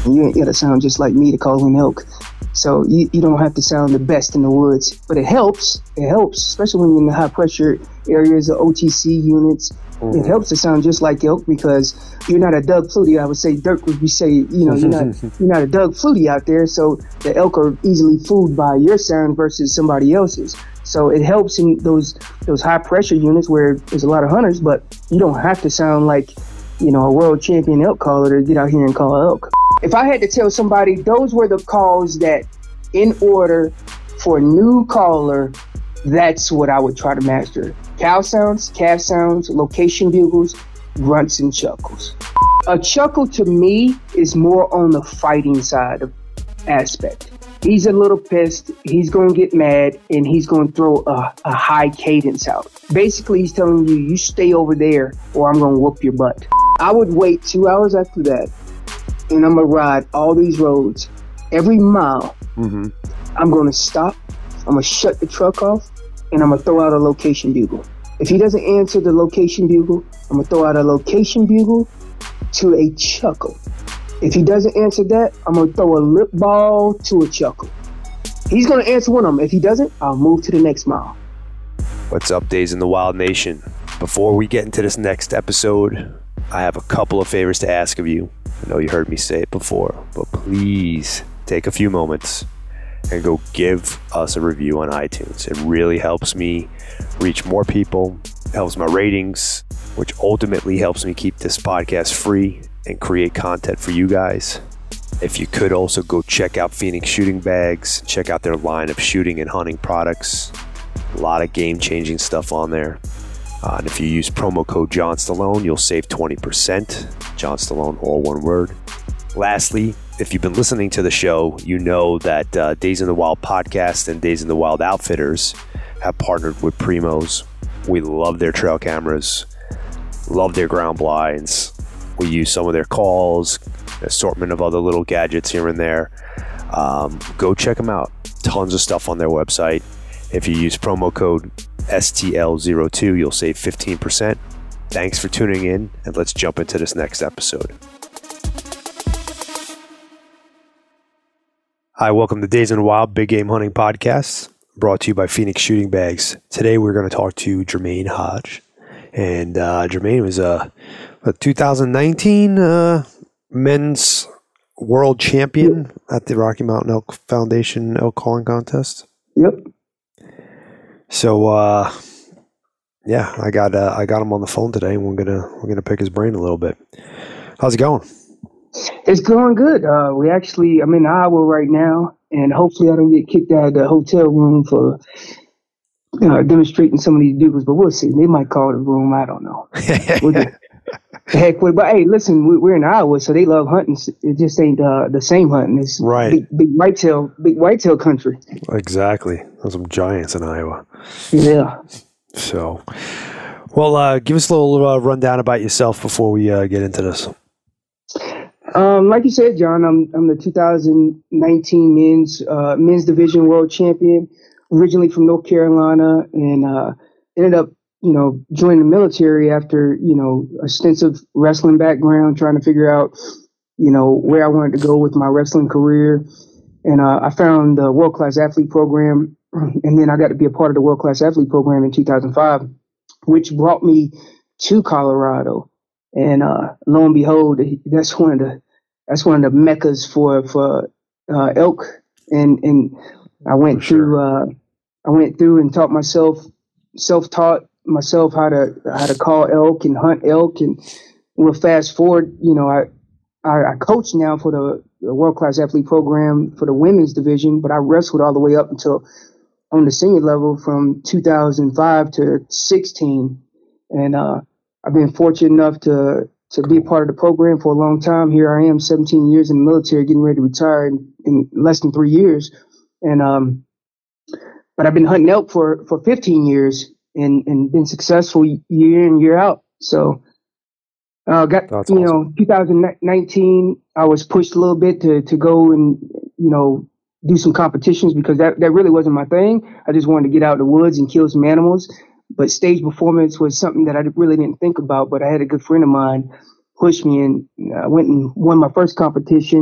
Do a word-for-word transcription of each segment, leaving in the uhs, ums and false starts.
And you ain't got to sound just like me to call an elk. So you, you don't have to sound the best in the woods, but it helps. It helps, especially when you're in the high pressure areas of O T C units. Mm-hmm. It helps to sound just like elk because you're not a Doug Flutie. I would say Dirk would be say, you know, you're not you're not a Doug Flutie out there. So the elk are easily fooled by your sound versus somebody else's. So it helps in those those high pressure units where there's a lot of hunters, but you don't have to sound like, you know, a world champion elk caller to get out here and call elk. If I had to tell somebody, those were the calls that, in order for a new caller, that's what I would try to master. Cow sounds, calf sounds, location bugles, grunts, and chuckles. A chuckle to me is more on the fighting side of aspect. He's a little pissed, he's going to get mad, and he's going to throw a, a high cadence out. Basically, he's telling you, you stay over there or I'm going to whoop your butt. I would wait two hours after that, and I'm going to ride all these roads. Every mile, mm-hmm. I'm going to stop, I'm going to shut the truck off, and I'm going to throw out a location bugle. If he doesn't answer the location bugle, I'm going to throw out a location bugle to a chuckle. If he doesn't answer that, I'm going to throw a lip ball to a chuckle. He's going to answer one of them. If he doesn't, I'll move to the next mile. What's up, Days in the Wild Nation? Before we get into this next episode, I have a couple of favors to ask of you. I know you heard me say it before, but please take a few moments and go give us a review on iTunes. It really helps me reach more people, helps my ratings, which ultimately helps me keep this podcast free and create content for you guys. If you could also go check out Phoenix Shooting Bags, check out their line of shooting and hunting products. A lot of game-changing stuff on there. Uh, and if you use promo code John Stallone, you'll save twenty percent. John Stallone, all one word. Lastly, if you've been listening to the show, you know that uh, Days in the Wild podcast and Days in the Wild Outfitters have partnered with Primos. We love their trail cameras, love their ground blinds. We use some of their calls, assortment of other little gadgets here and there. Um, go check them out. Tons of stuff on their website. If you use promo code S T L zero two, you'll save fifteen percent. Thanks for tuning in, and let's jump into this next episode. Hi, welcome to Days in the Wild Big Game Hunting Podcast, brought to you by Phoenix Shooting Bags. Today we're going to talk to Jermaine Hodge. And uh, Jermaine was a, a two thousand nineteen uh, men's world champion at the Rocky Mountain Elk Foundation elk calling contest. Yep. So, uh, yeah, I got uh, I got him on the phone today, and we're gonna we're gonna pick his brain a little bit. How's it going? It's going good. Uh, we actually, I'm in Iowa right now, and hopefully I don't get kicked out of the hotel room for uh, demonstrating some of these bugles, but we'll see. They might call the room. I don't know. We'll just, heck with it. But hey, listen, we, we're in Iowa, so they love hunting. It just ain't uh, the same hunting. It's right. Big, big whitetail, big whitetail country. Exactly. There's some giants in Iowa. Yeah. So, well, uh, give us a little uh, rundown about yourself before we uh, get into this. Um, like you said, John, I'm I'm the two thousand nineteen men's uh, men's division world champion. Originally from North Carolina, and uh, ended up, you know, joining the military after, you know, extensive wrestling background, trying to figure out, you know, where I wanted to go with my wrestling career. And uh, I found the World Class Athlete Program, and then I got to be a part of the World Class Athlete Program in two thousand five, which brought me to Colorado. And uh, lo and behold, that's one of the that's one of the meccas for for uh, elk. And and I went sure. through uh, I went through and taught myself self taught myself how to how to call elk and hunt elk. And we'll fast forward. You know, I I, I coach now for the, the World Class Athlete Program for the women's division, but I wrestled all the way up until on the senior level from two thousand five to sixteen. And uh, I've been fortunate enough to to be a part of the program for a long time. Here I am, seventeen years in the military, getting ready to retire in, in less than three years. And um, but I've been hunting elk for, for fifteen years and, and been successful year in, year out. So uh, got That's you awesome. know, two thousand nineteen, I was pushed a little bit to to go and, you know, do some competitions because that, that really wasn't my thing. I just wanted to get out in the woods and kill some animals. But stage performance was something that I really didn't think about. But I had a good friend of mine push me, and I went and won my first competition.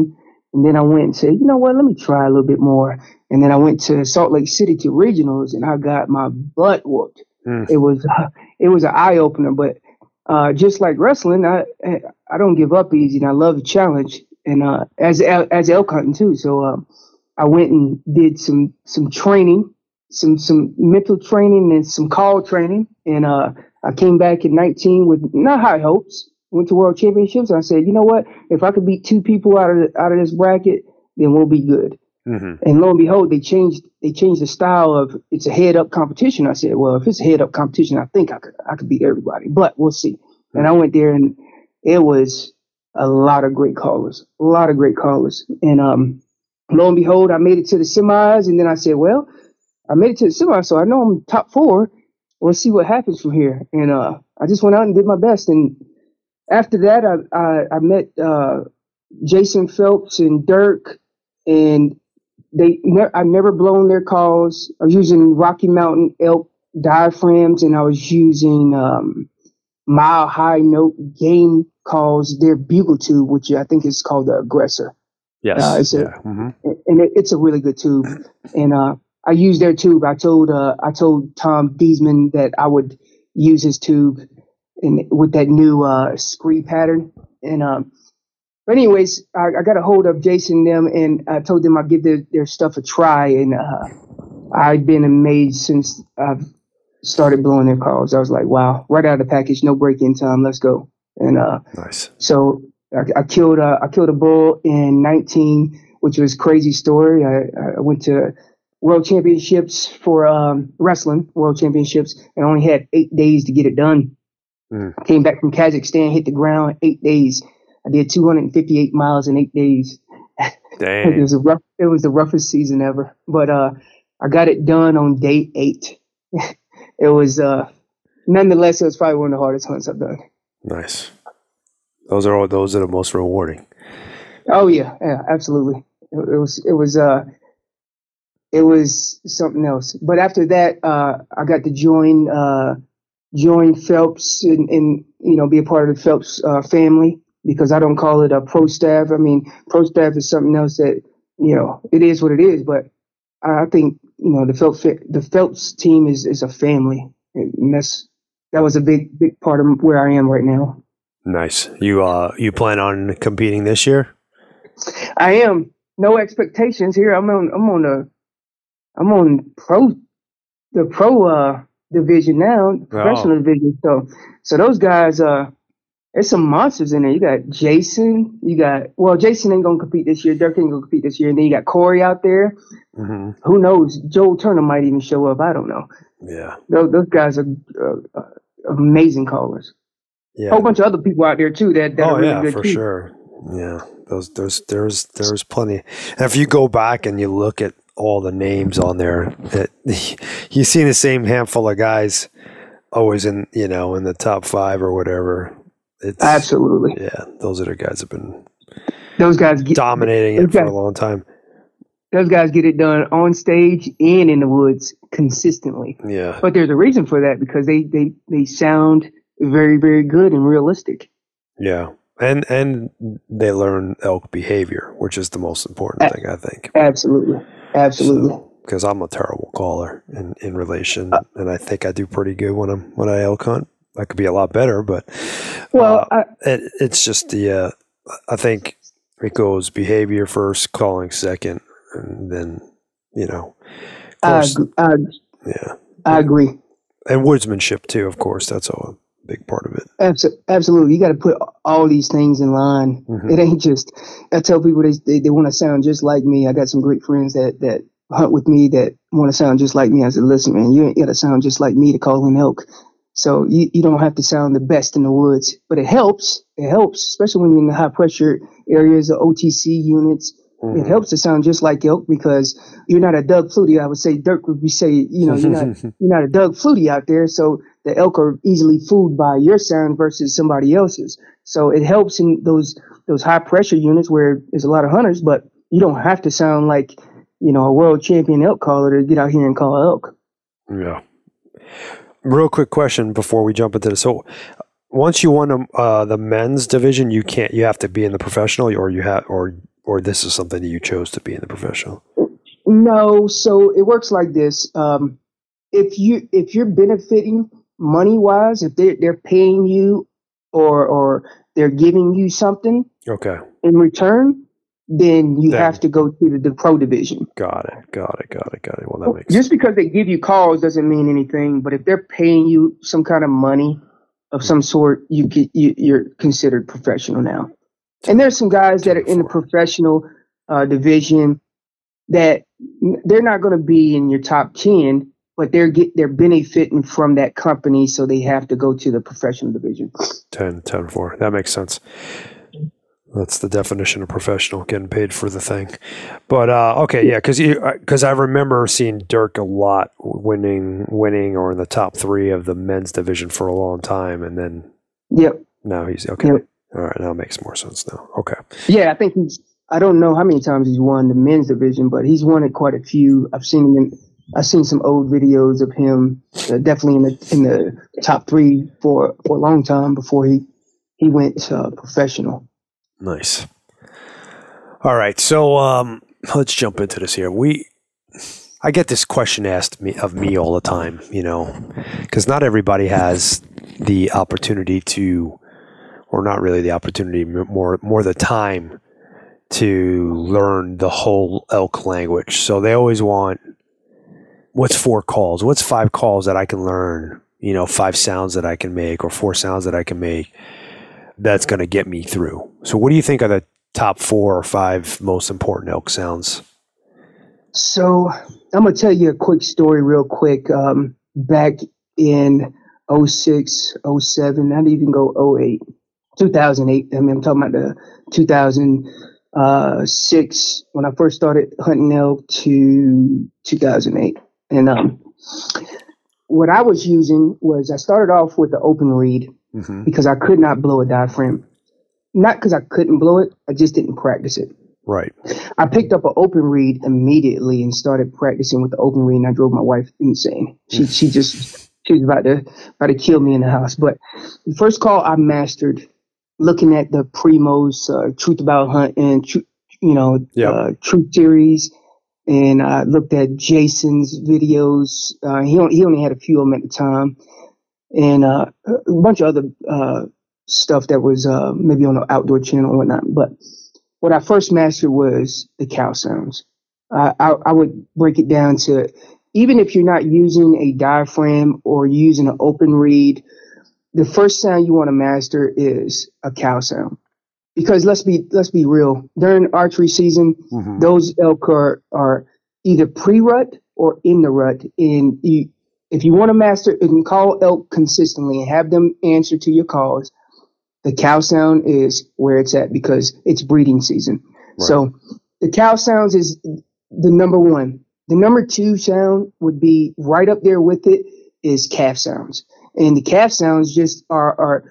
And then I went and said, you know what, let me try a little bit more. And then I went to Salt Lake City to regionals, and I got my butt whooped. Mm. It was uh, it was an eye opener, but uh, just like wrestling, I I don't give up easy, and I love the challenge. And uh, as as elk hunting too, so um, I went and did some some training, some some mental training, and some call training, and uh, I came back in nineteen with not high hopes. Went to World Championships, and I said, you know what? If I could beat two people out of the, out of this bracket, then we'll be good. Mm-hmm. And lo and behold, they changed they changed the style of it's a head up competition. I said, well, if it's a head up competition, I think I could I could beat everybody, but we'll see. Mm-hmm. And I went there, and it was a lot of great callers, a lot of great callers. And um, lo and behold, I made it to the semis, and then I said, well, I made it to the semis, so I know I'm top four. We'll see what happens from here. And uh, I just went out and did my best. And after that, I I, I met uh, Jason Phelps and Dirk, and they ne- I never blown their calls. I was using Rocky Mountain elk diaphragms, and I was using um, mile high note game calls. Their bugle tube, which I think is called the Aggressor. Yes, uh, it's a, yeah. Mm-hmm. and it, it's a really good tube. And uh, I used their tube. I told uh, I told Tom Diesman that I would use his tube. And with that new uh, scree pattern. And um, but anyways, I, I got a hold of Jason and them, and I told them I'd give their, their stuff a try. And uh, I've been amazed since I've started blowing their calls. I was like, wow, right out of the package, no break-in time, let's go. And uh, nice. So I, I killed uh, I killed a bull in nineteen, which was a crazy story. I, I went to World Championships for um, wrestling, World Championships, and only had eight days to get it done. Mm. Came back from Kazakhstan, hit the ground, eight days. I did two hundred fifty-eight miles in eight days. Dang. it was a rough, it was the roughest season ever. But uh, I got it done on day eight. It was, uh, nonetheless, it was probably one of the hardest hunts I've done. Nice. Those are all those are the most rewarding. Oh yeah, yeah, absolutely. It, it was, it was, uh, it was something else. But after that, uh, I got to join. Uh, join Phelps and, and, you know, be a part of the Phelps uh, family, because I don't call it a pro staff. I mean, pro staff is something else that, you know, it is what it is. But I think, you know, the Phelps, the Phelps team is, is a family. And that's, that was a big, big part of where I am right now. Nice. You, uh, you plan on competing this year? I am. No expectations here. I'm on, I'm on the, I'm on pro, the pro, uh, division now, professional oh. division. So, so those guys, uh, there's some monsters in there. You got Jason, you got, well, Jason ain't going to compete this year. Dirk ain't going to compete this year. And then you got Corey out there. Mm-hmm. Who knows? Joel Turner might even show up. I don't know. Yeah. Those, those guys are uh, uh, amazing callers. Yeah. A whole bunch of other people out there too that, that oh, are really yeah, good for too. sure. Yeah. Those, there's, there's, there's plenty. And if you go back and you look at all the names on there, that you see the same handful of guys always in, you know, in the top five or whatever. It's, Absolutely. Yeah. Those are the guys that have been those guys get, dominating it for guys, a long time. Those guys get it done on stage and in the woods consistently. Yeah. But there's a reason for that, because they, they, they sound very, very good and realistic. Yeah. And and they learn elk behavior, which is the most important thing, I think. Absolutely. Absolutely. Because so, I'm a terrible caller in, in relation, uh, and I think I do pretty good when I'm when I elk hunt. I could be a lot better, but well, uh, I, it, it's just the uh, I think it goes behavior first, calling second, and then you know. I, I, yeah, I agree. And woodsmanship too, of course. That's a big part of it. Absolutely, you got to put all these things in line. Mm-hmm. It ain't just. I tell people they they, they want to sound just like me. I got some great friends that that hunt with me that want to sound just like me. I said, listen, man, you ain't got to sound just like me to call an elk. So you, you don't have to sound the best in the woods, but it helps. It helps, especially when you're in the high pressure areas, the O T C units. Mm-hmm. It helps to sound just like elk, because you're not a Doug Flutie. I would say Dirk would be say, you know, you're not you're not a Doug Flutie out there. So the elk are easily fooled by your sound versus somebody else's. So it helps in those those high pressure units where there's a lot of hunters, but you don't have to sound like, you know, a world champion elk caller to get out here and call elk. Yeah. Real quick question before we jump into this. So once you won uh, the men's division, you can't. You have to be in the professional, or you have, or or this is something that you chose to be in the professional? No, so it works like this. Um, if you if you're benefiting money wise, if they they're paying you or or they're giving you something Okay. in return, then you Then- have to go to the, the pro division. Got it. Got it. Got it. Got it. Well, that makes Just because they give you calls doesn't mean anything. But if they're paying you some kind of money of some sort, you get you, you're considered professional now. And there's some guys that are in the professional uh, division that they're not going to be in your top ten, but they're get they're benefiting from that company, so they have to go to the professional division. ten, ten, four. That makes sense. That's the definition of professional, getting paid for the thing. But uh, okay, yeah, because because I remember seeing Dirk a lot winning, winning, or in the top three of the men's division for a long time, and then Yep. now he's okay. Yep. All right, now it makes more sense now. Okay. Yeah, I think he's. I don't know how many times he's won the men's division, but he's won it quite a few. I've seen him. In, I've seen some old videos of him, uh, definitely in the in the top three for for a long time before he he went uh, professional. Nice. All right, so um, let's jump into this here. We, I get this question asked me of me all the time, you know, because not everybody has the opportunity to, or not really the opportunity, more more the time to learn the whole elk language. So they always want, what's four calls? What's five calls that I can learn? You know, five sounds that I can make, or four sounds that I can make. That's going to get me through. So what do you think are the top four or five most important elk sounds? So I'm going to tell you a quick story real quick. Um, back in oh six, oh seven, not even go oh eight, two thousand eight. I mean, I'm talking about the two thousand six when I first started hunting elk to two thousand eight. And um, what I was using was I started off with the open reed. Mm-hmm. Because I could not blow a diaphragm. Not because I couldn't blow it, I just didn't practice it. Right. I picked up an open reed immediately and started practicing with the open reed, and I drove my wife insane. She she just she was about to about to kill me in the house. But the first call I mastered, looking at the Primos, uh, Truth About Hunting, tr- you know, yep. uh, Truth Series, and I looked at Jason's videos. Uh, he only, he only had a few of them at the time. And uh, a bunch of other uh, stuff that was uh, maybe on the outdoor channel or whatnot. But what I first mastered was the cow sounds. Uh, I, I would break it down to, even if you're not using a diaphragm or using an open reed, the first sound you want to master is a cow sound. Because let's be let's be real, during archery season, mm-hmm. those elk are, are either pre-rut or in the rut, and you. If you want to master and call elk consistently and have them answer to your calls, the cow sound is where it's at because it's breeding season. Right. So the cow sounds is the number one. The number two sound would be right up there with it is calf sounds. And the calf sounds just are are,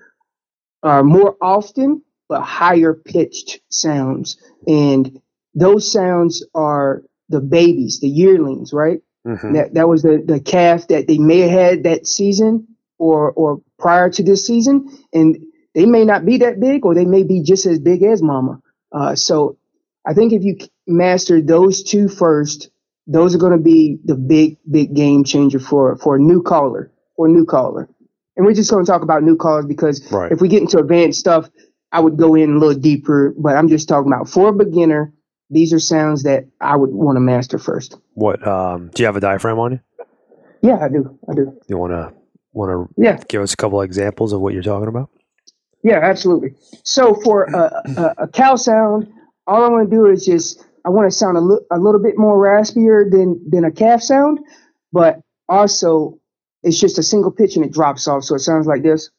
are more often but higher pitched sounds. And those sounds are the babies, the yearlings, right? Mm-hmm. That that was the, the calf that they may have had that season or or prior to this season, and they may not be that big, or they may be just as big as mama. Uh, so I think if you master those two first, those are going to be the big big game changer for for a new caller or a new caller. And we're just going to talk about new callers because right. if we get into advanced stuff, I would go in a little deeper. But I'm just talking about for a beginner. These are sounds that I would want to master first. What um, do you have a diaphragm on you? Yeah, I do. I do. You want to want to yeah. give us a couple of examples of what you're talking about? Yeah, absolutely. So for a, a, a cow sound, all I want to do is just I want to sound a, li- a little bit more raspier than than a calf sound, but also it's just a single pitch and it drops off, so it sounds like this.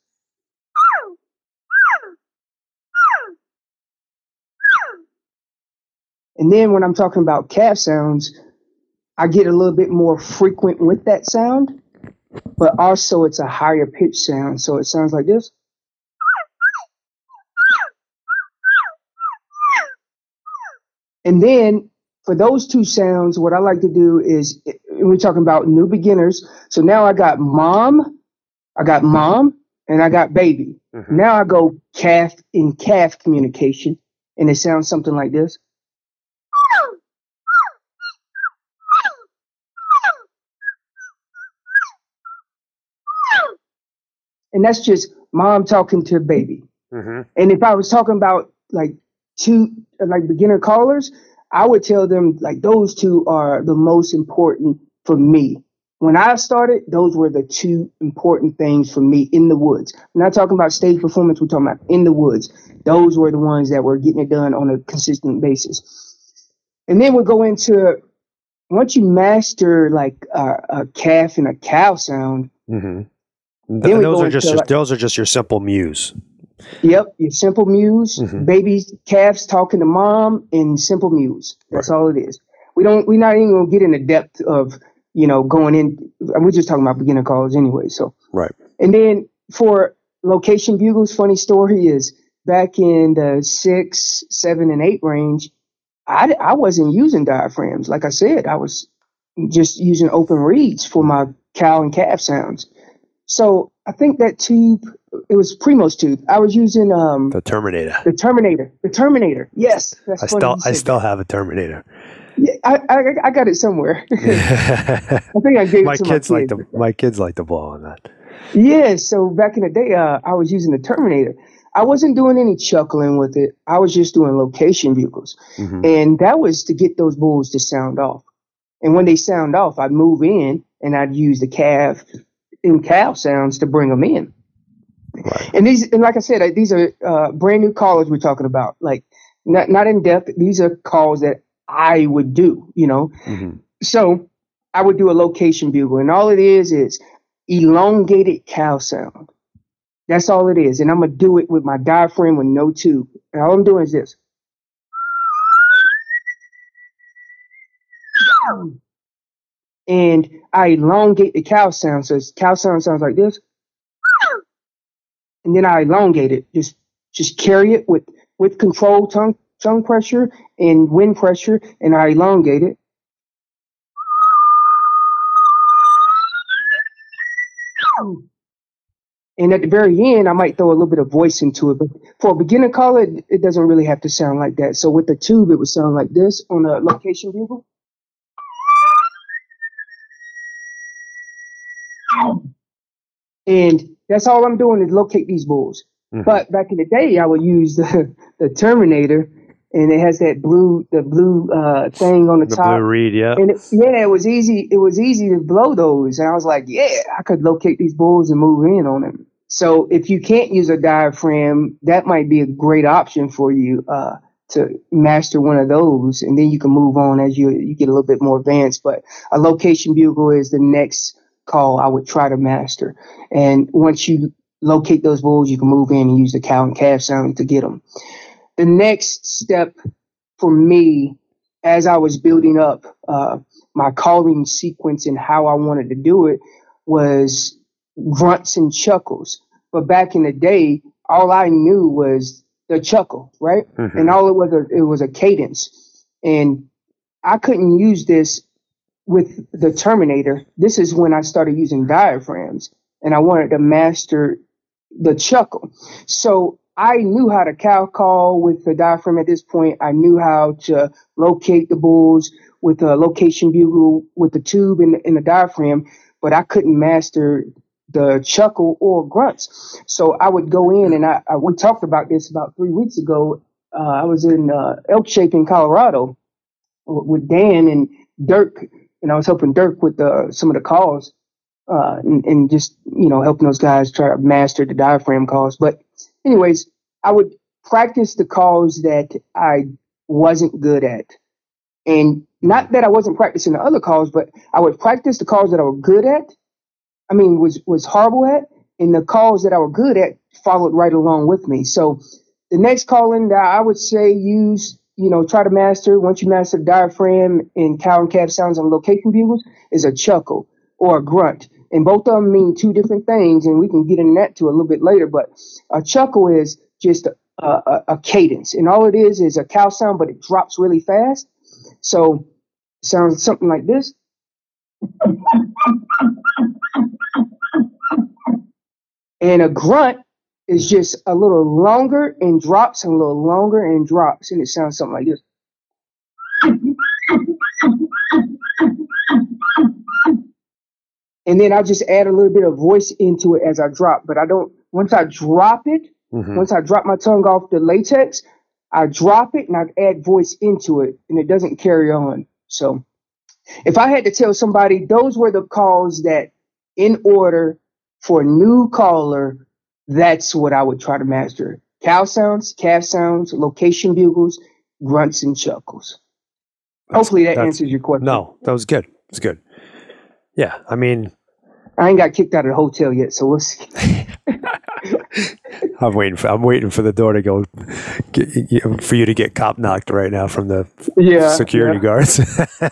And then when I'm talking about calf sounds, I get a little bit more frequent with that sound, but also it's a higher pitch sound. So it sounds like this. And then for those two sounds, what I like to do is we're talking about new beginners. So now I got mom, I got mom, and I got baby. Mm-hmm. Now I go calf in calf communication, and it sounds something like this. and that's just mom talking to baby. Mm-hmm. And if I was talking about like two like beginner callers, I would tell them like those two are the most important for me. When I started, those were the two important things for me in the woods. We're not talking about stage performance. We're talking about in the woods. Those were the ones that were getting it done on a consistent basis. And then we'll go into, once you master like a, a calf and a cow sound, mm-hmm. then Th- we those go are just into your, like, those are just your simple mews. Yep, your simple mews, Mhm. babies, calves talking to mom, and simple mews. That's Right. all it is. We don't. We're not even gonna get in the depth of you know going in. We're just talking about beginner calls anyway. So Right. and then for location bugles, funny story is back in the six, seven, and eight range, I I wasn't using diaphragms. Like I said, I was just using open reeds for my cow and calf sounds. So I think that tube, it was Primo's tube. I was using um The Terminator. the Terminator. The Terminator. Yes, that's I funny. still you I said still that. have a Terminator. Yeah, I, I I got it somewhere. I think I gave my it to kids my like kids. to my kids like to blow on that. Yeah, so back in the day, uh, I was using the Terminator. I wasn't doing any chuckling with it. I was just doing location bugles, Mhm. and that was to get those bulls to sound off. And when they sound off, I'd move in and I'd use the calf and cow sounds to bring them in. Right. And these, and like I said, uh, these are uh, brand new callers we're talking about. Like not not in depth. These are calls that I would do. You know, Mhm. so I would do a location bugle, and all it is is elongated cow sound. That's all it is, and I'm gonna do it with my diaphragm with no tube. And all I'm doing is this. And I elongate the cow sound. So cow sound sounds like this. And then I elongate it. Just just carry it with, with controlled tongue tongue pressure and wind pressure, and I elongate it. And at the very end, I might throw a little bit of voice into it. But for a beginner caller, it, it doesn't really have to sound like that. So with the tube, it would sound like this on a location bugle. And that's all I'm doing is locate these bulls. Mhm. But back in the day, I would use the, the Terminator, and it has that blue the blue uh, thing on the, The top. blue reed, yeah. And it, yeah, it was easy. It was easy to blow those, and I was like, yeah, I could locate these bulls and move in on them. So if you can't use a diaphragm, that might be a great option for you uh, to master one of those, and then you can move on as you you get a little bit more advanced. But a location bugle is the next call I would try to master. And once you locate those bulls, you can move in and use the cow and calf sound to get them. The next step for me, as I was building up uh, my calling sequence and how I wanted to do it, was grunts and chuckles. But back in the day, all I knew was the chuckle, right? Mhm. And all it was, a, it was a cadence. And I couldn't use this with the Terminator. This is when I started using diaphragms, and I wanted to master the chuckle. So I knew how to cow call with the diaphragm at this point. I knew how to locate the bulls with a location bugle with the tube and, and the diaphragm, but I couldn't master the chuckle or grunts. So I would go in, and I, I we talked about this about three weeks ago. Uh, I was in uh, Elk Shape in Colorado with, with Dan and Dirk, and I was helping Dirk with uh, some of the calls. Uh, and, and just, you know, helping those guys try to master the diaphragm calls. But anyways, I would practice the calls that I wasn't good at. And not that I wasn't practicing the other calls, but I would practice the calls that I was good at. I mean, was, was horrible at, and the calls that I was good at followed right along with me. So the next calling that I would say use, you know, try to master once you master the diaphragm and cow and calf sounds on location bugles is a chuckle or a grunt. And both of them mean two different things, and we can get into that too a little bit later. But a chuckle is just a, a, a cadence, and all it is is a cow sound, but it drops really fast. So it sounds something like this. And a grunt is just a little longer and drops, and a little longer and drops, and it sounds something like this. and then I just add a little bit of voice into it as I drop. But I don't. Once I drop it, mm-hmm. once I drop my tongue off the latex, I drop it and I add voice into it, and it doesn't carry on. So, if I had to tell somebody, those were the calls that, in order for a new caller, that's what I would try to master: cow sounds, calf sounds, location bugles, grunts, and chuckles. That's, Hopefully that answers your question. No, that was good. It was good. Yeah, I mean, I ain't got kicked out of the hotel yet, so we'll see. I'm waiting for I'm waiting for the door to go get, for you to get cop knocked right now from the yeah, security yeah. guards.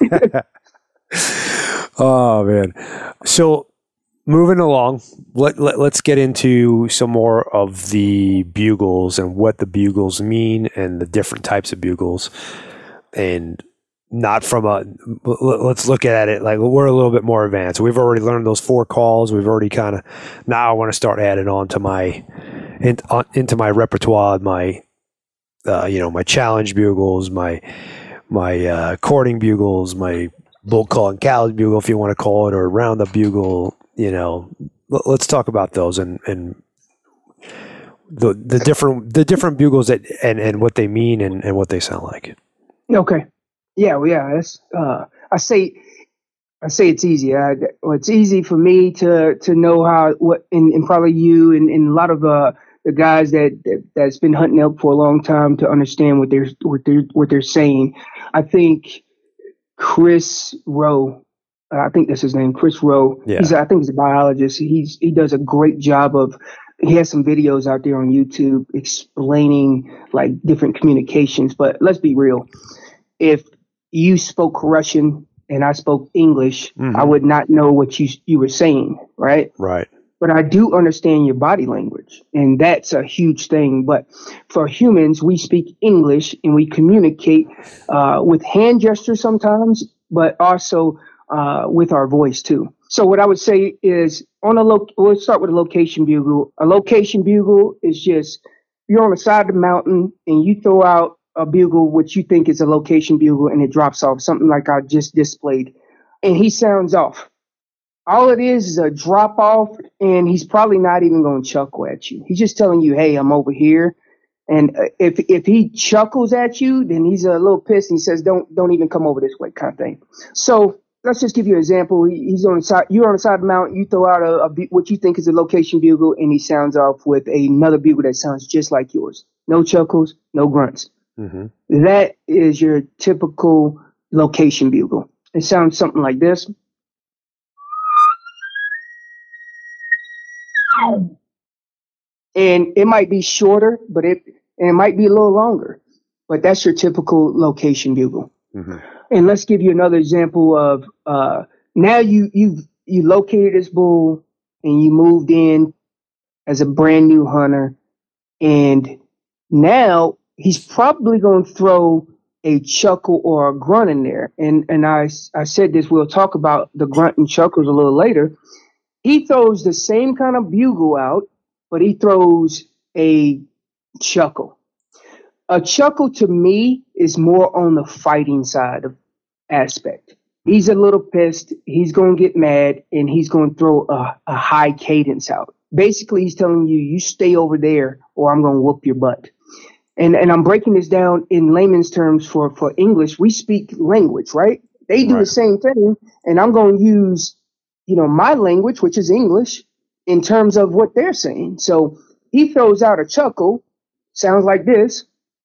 Oh man. So moving along, let, let let's get into some more of the bugles and what the bugles mean and the different types of bugles. And not from a, let's look at it like we're a little bit more advanced. We've already learned those four calls. We've already kind of, now I want to start adding on to my, in, on, into my repertoire, my, uh, you know, my challenge bugles, my, my, uh, courting bugles, my bull call and cows bugle, if you want to call it, or roundup bugle, you know, l- let's talk about those and, and the, the different, the different bugles that, and, and what they mean and, and what they sound like. Okay. Yeah, well, yeah. That's, uh, I say, I say it's easy. I, well, it's easy for me to to know how what, and, and probably you and, and a lot of uh, the guys that, that that's been hunting elk for a long time to understand what they're what they're what they're saying. I think Chris Rowe, uh, I think that's his name, Chris Rowe. Yeah. He's I think he's a biologist. He's he does a great job of. He has some videos out there on YouTube explaining like different communications. But let's be real. If you spoke Russian and I spoke English, mm-hmm. I would not know what you you were saying, right? Right. But I do understand your body language, and that's a huge thing. But for humans, we speak English and we communicate uh, with hand gestures sometimes, but also uh, with our voice too. So what I would say is on a lo- we'll start with a location bugle. A location bugle is just you're on the side of the mountain and you throw out a bugle, which you think is a location bugle, and it drops off, something like I just displayed, and he sounds off. All it is is a drop off, and he's probably not even going to chuckle at you. He's just telling you, hey, I'm over here. And if if he chuckles at you, then he's a little pissed, and he says, don't don't even come over this way, kind of thing. So let's just give you an example. He, he's on the side, you're on the side of the mountain, you throw out a, a what you think is a location bugle, and he sounds off with another bugle that sounds just like yours. No chuckles, no grunts. Mm-hmm. That is your typical location bugle. It sounds something like this. And it might be shorter, but it and it might be a little longer. But that's your typical location bugle. Mm-hmm. And let's give you another example of uh, now you you you located this bull and you moved in as a brand new hunter, and now he's probably going to throw a chuckle or a grunt in there. And and I, I said this, we'll talk about the grunt and chuckles a little later. He throws the same kind of bugle out, but he throws a chuckle. A chuckle to me is more on the fighting side of aspect. He's a little pissed. He's going to get mad, and he's going to throw a, a high cadence out. Basically, he's telling you, you stay over there or I'm going to whoop your butt. And and I'm breaking this down in layman's terms for, for English. We speak language, right? They do right. the same thing. And I'm going to use, you know, my language, which is English, in terms of what they're saying. So he throws out a chuckle, sounds like this.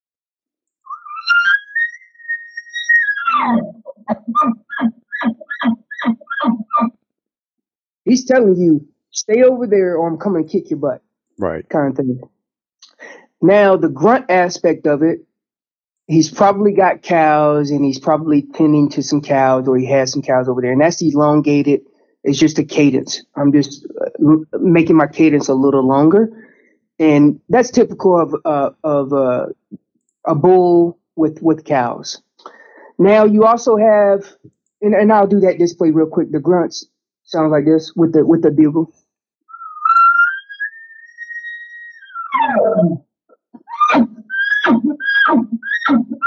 He's telling you, stay over there or I'm coming to kick your butt. Right. Kind of thing. Now, the grunt aspect of it, he's probably got cows and he's probably tending to some cows, or he has some cows over there. And that's elongated. It's just a cadence. I'm just uh, making my cadence a little longer. And that's typical of, uh, of uh, a bull with, with cows. Now, you also have, and, and I'll do that display real quick. The grunts sound like this with the with the bugle.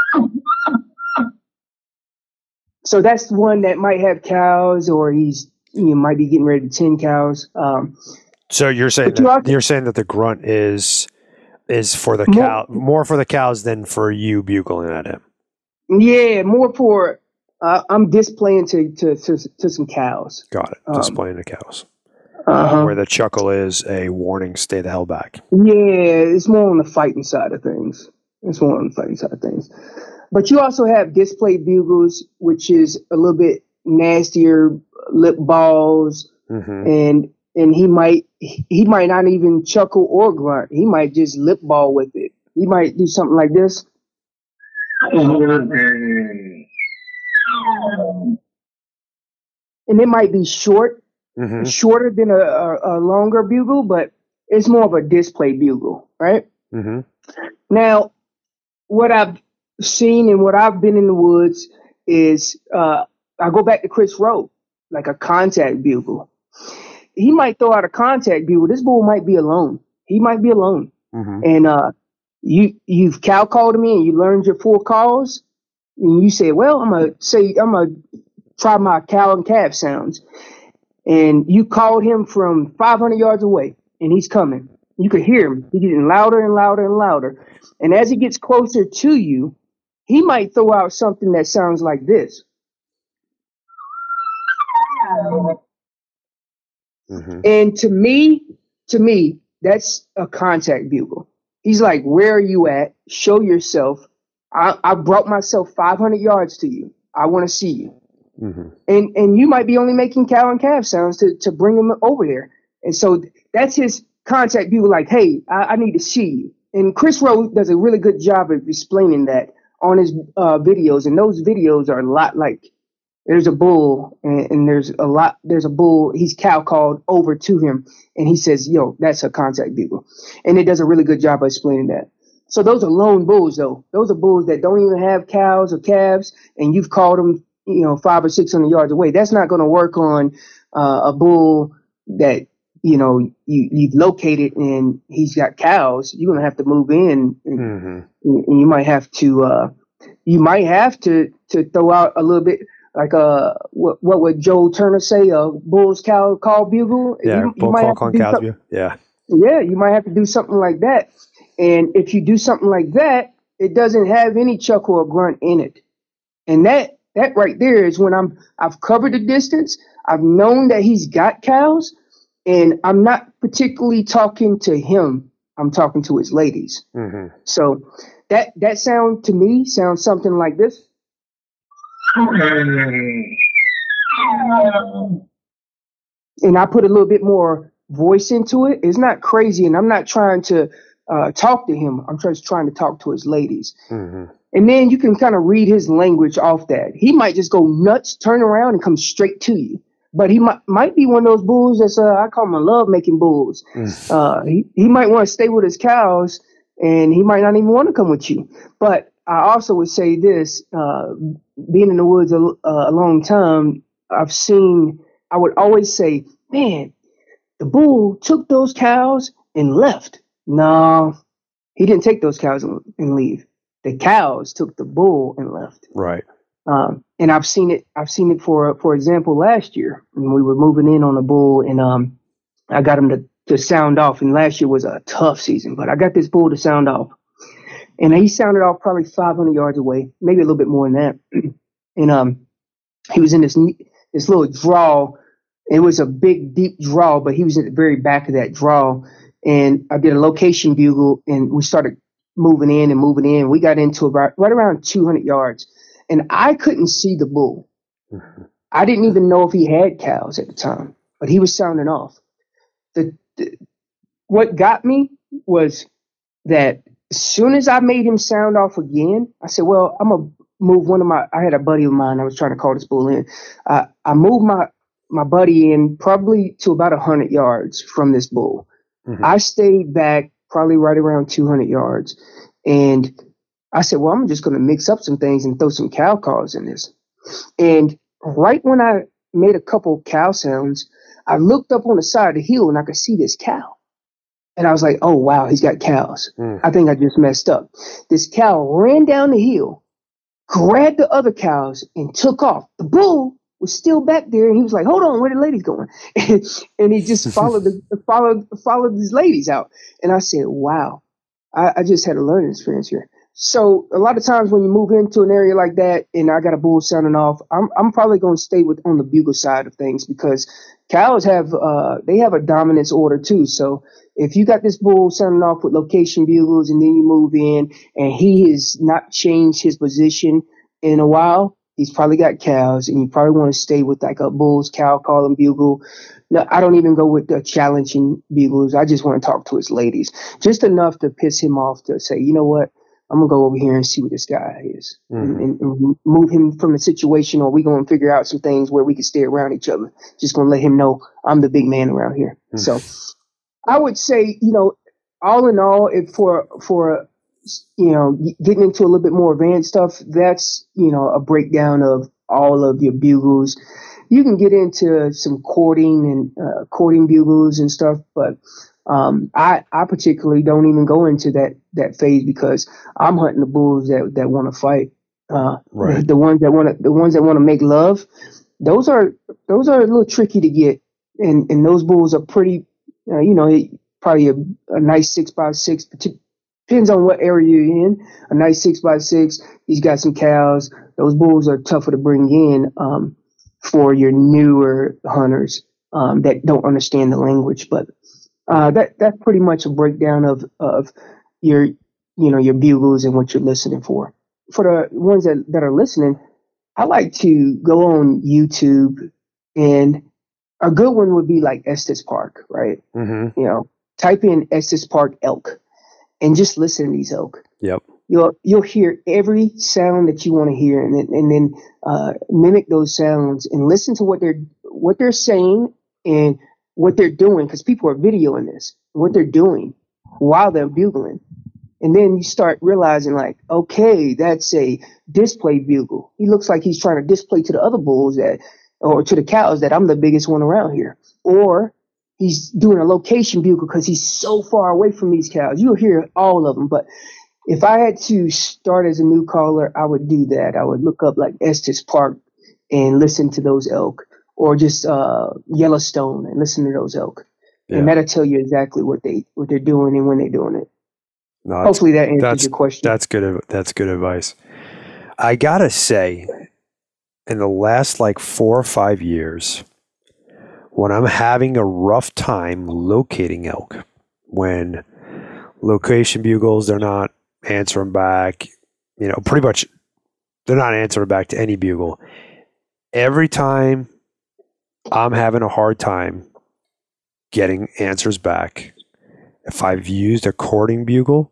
So that's one that might have cows, or he's you might be getting ready to tend cows. Um, so you're saying that, you also, you're saying that the grunt is is for the cow more, more for the cows than for you bugling at him. Yeah, more for uh, I'm displaying to, to to to some cows. Got it. Displaying um, to cows. Uh-huh. Where the chuckle is a warning, stay the hell back. Yeah, it's more on the fighting side of things. It's more on the fighting side of things. But you also have display bugles, which is a little bit nastier, lip balls, mm-hmm. and and he might he might not even chuckle or grunt. He might just lip ball with it. He might do something like this. And it might be short. Mm-hmm. Shorter than a, a, a longer bugle, but it's more of a display bugle, right? Mm-hmm. Now, what I've seen and what I've been in the woods is uh, I go back to Chris Rowe, like a contact bugle. He might throw out a contact bugle. This bull might be alone. He might be alone. Mm-hmm. And uh, you, you've cow called me and you learned your full calls. And you say, well, I'm going to say, I'm going to try my cow and calf sounds. And you called him from five hundred yards away, and he's coming. You could hear him. He's getting louder and louder and louder. And as he gets closer to you, he might throw out something that sounds like this. Mm-hmm. And to me, to me, that's a contact bugle. He's like, where are you at? Show yourself. I, I brought myself five hundred yards to you. I want to see you. Mm-hmm. And and you might be only making cow and calf sounds to, to bring him over there. And so that's his contact bugle, like, hey, I, I need to see you. And Chris Rowe does a really good job of explaining that on his uh, videos. And those videos are a lot like there's a bull and, and there's a lot, there's a bull, he's cow called over to him. And he says, yo, that's a contact bugle. And it does a really good job of explaining that. So those are lone bulls, though. Those are bulls that don't even have cows or calves, and you've called them, you know, five or six hundred yards away. That's not going to work on uh, a bull that, you know, you, you've located and he's got cows. You're going to have to move in, and, mm-hmm. and you might have to, uh, you might have to, to throw out a little bit like uh what what would Joe Turner say? A bull's cow call bugle. Yeah, you, bull you might call have calling to do cows bugle. Yeah, yeah, you might have to do something like that. And if you do something like that, it doesn't have any chuckle or grunt in it, and that. That right there is when I'm, I've covered the distance. I've known that he's got cows, and I'm not particularly talking to him. I'm talking to his ladies. Mm-hmm. So that, that sound to me sounds something like this. And I put a little bit more voice into it. It's not crazy, and I'm not trying to uh, talk to him. I'm just trying to talk to his ladies. Mm-hmm. And then you can kind of read his language off that. He might just go nuts, turn around, and come straight to you. But he might might be one of those bulls that's, uh, I call them love-making bulls. Mm. Uh, he, he might want to stay with his cows, and he might not even want to come with you. But I also would say this, uh, being in the woods a, a long time, I've seen, I would always say, man, the bull took those cows and left. No, he didn't take those cows and, and leave. The cows took the bull and left. Right. Um, and I've seen it. I've seen it for, for example, last year when we were moving in on a bull, and um, I got him to, to sound off. And last year was a tough season, but I got this bull to sound off, and he sounded off probably five hundred yards away, maybe a little bit more than that. And um, he was in this this little draw. It was a big, deep draw, but he was at the very back of that draw. And I did a location bugle, and we started moving in and moving in. We got into about right around two hundred yards, and I couldn't see the bull. Mm-hmm. I didn't even know if he had cows at the time, but he was sounding off. The, the what got me was that as soon as I made him sound off again, I said, well, I'm gonna move one of my, I had a buddy of mine, I was trying to call this bull in. Uh, I moved my, my buddy in probably to about one hundred yards from this bull. Mm-hmm. I stayed back probably right around two hundred yards. And I said, well, I'm just going to mix up some things and throw some cow calls in this. And right when I made a couple cow sounds, I looked up on the side of the hill and I could see this cow. And I was like, oh, wow, he's got cows. Mm. I think I just messed up. This cow ran down the hill, grabbed the other cows, and took off. The bull was still back there, and he was like, "Hold on, where the ladies going?" and, and he just followed the followed followed these ladies out. And I said, "Wow, I, I just had a learning experience here." So a lot of times when you move into an area like that, and I got a bull sounding off, I'm I'm probably going to stay with on the bugle side of things, because cows have uh they have a dominance order too. So if you got this bull sounding off with location bugles, and then you move in, and he has not changed his position in a while, he's probably got cows, and you probably want to stay with like a bull's cow calling bugle. No, I don't even go with the challenging bugles. I just want to talk to his ladies, just enough to piss him off to say, you know what, I'm going to go over here and see what this guy is, mm-hmm. and, and move him from the situation, or we're going to figure out some things where we can stay around each other. Just going to let him know I'm the big man around here. Mm-hmm. So I would say, you know, all in all, if for, for, you know, getting into a little bit more advanced stuff, that's, you know, a breakdown of all of your bugles. You can get into some courting and uh, courting bugles and stuff, but um, I, I particularly don't even go into that, that phase, because I'm hunting the bulls that, that want to fight. Uh, right. the, the ones that want to, the ones that want to make love. Those are, those are a little tricky to get. And, and those bulls are pretty, uh, you know, probably a, a nice six by six, depends on what area you're in. A nice six by six. He's got some cows. Those bulls are tougher to bring in, um, for your newer hunters, um, that don't understand the language. But, uh, that, that's pretty much a breakdown of, of your, you know, your bugles and what you're listening for. For the ones that, that are listening, I like to go on YouTube, and a good one would be like Estes Park, right? Mm-hmm. You know, type in Estes Park elk and just listen to these elk. Yep. You'll, you'll hear every sound that you want to hear, and then, and then, uh, mimic those sounds and listen to what they're, what they're saying and what they're doing. Cause people are videoing this, what they're doing while they're bugling. And then you start realizing, like, okay, that's a display bugle. He looks like he's trying to display to the other bulls that, or to the cows, that I'm the biggest one around here. Or he's doing a location bugle because he's so far away from these cows. You'll hear all of them. But if I had to start as a new caller, I would do that. I would look up like Estes Park and listen to those elk, or just uh, Yellowstone and listen to those elk. Yeah. And that'll tell you exactly what they, what they're doing and when they're doing it. No, hopefully that answers your question. That's good. That's good advice. I gotta say, in the last like four or five years, when I'm having a rough time locating elk, when location bugles, they're not answering back, you know, pretty much they're not answering back to any bugle. Every time I'm having a hard time getting answers back, if I've used a courting bugle,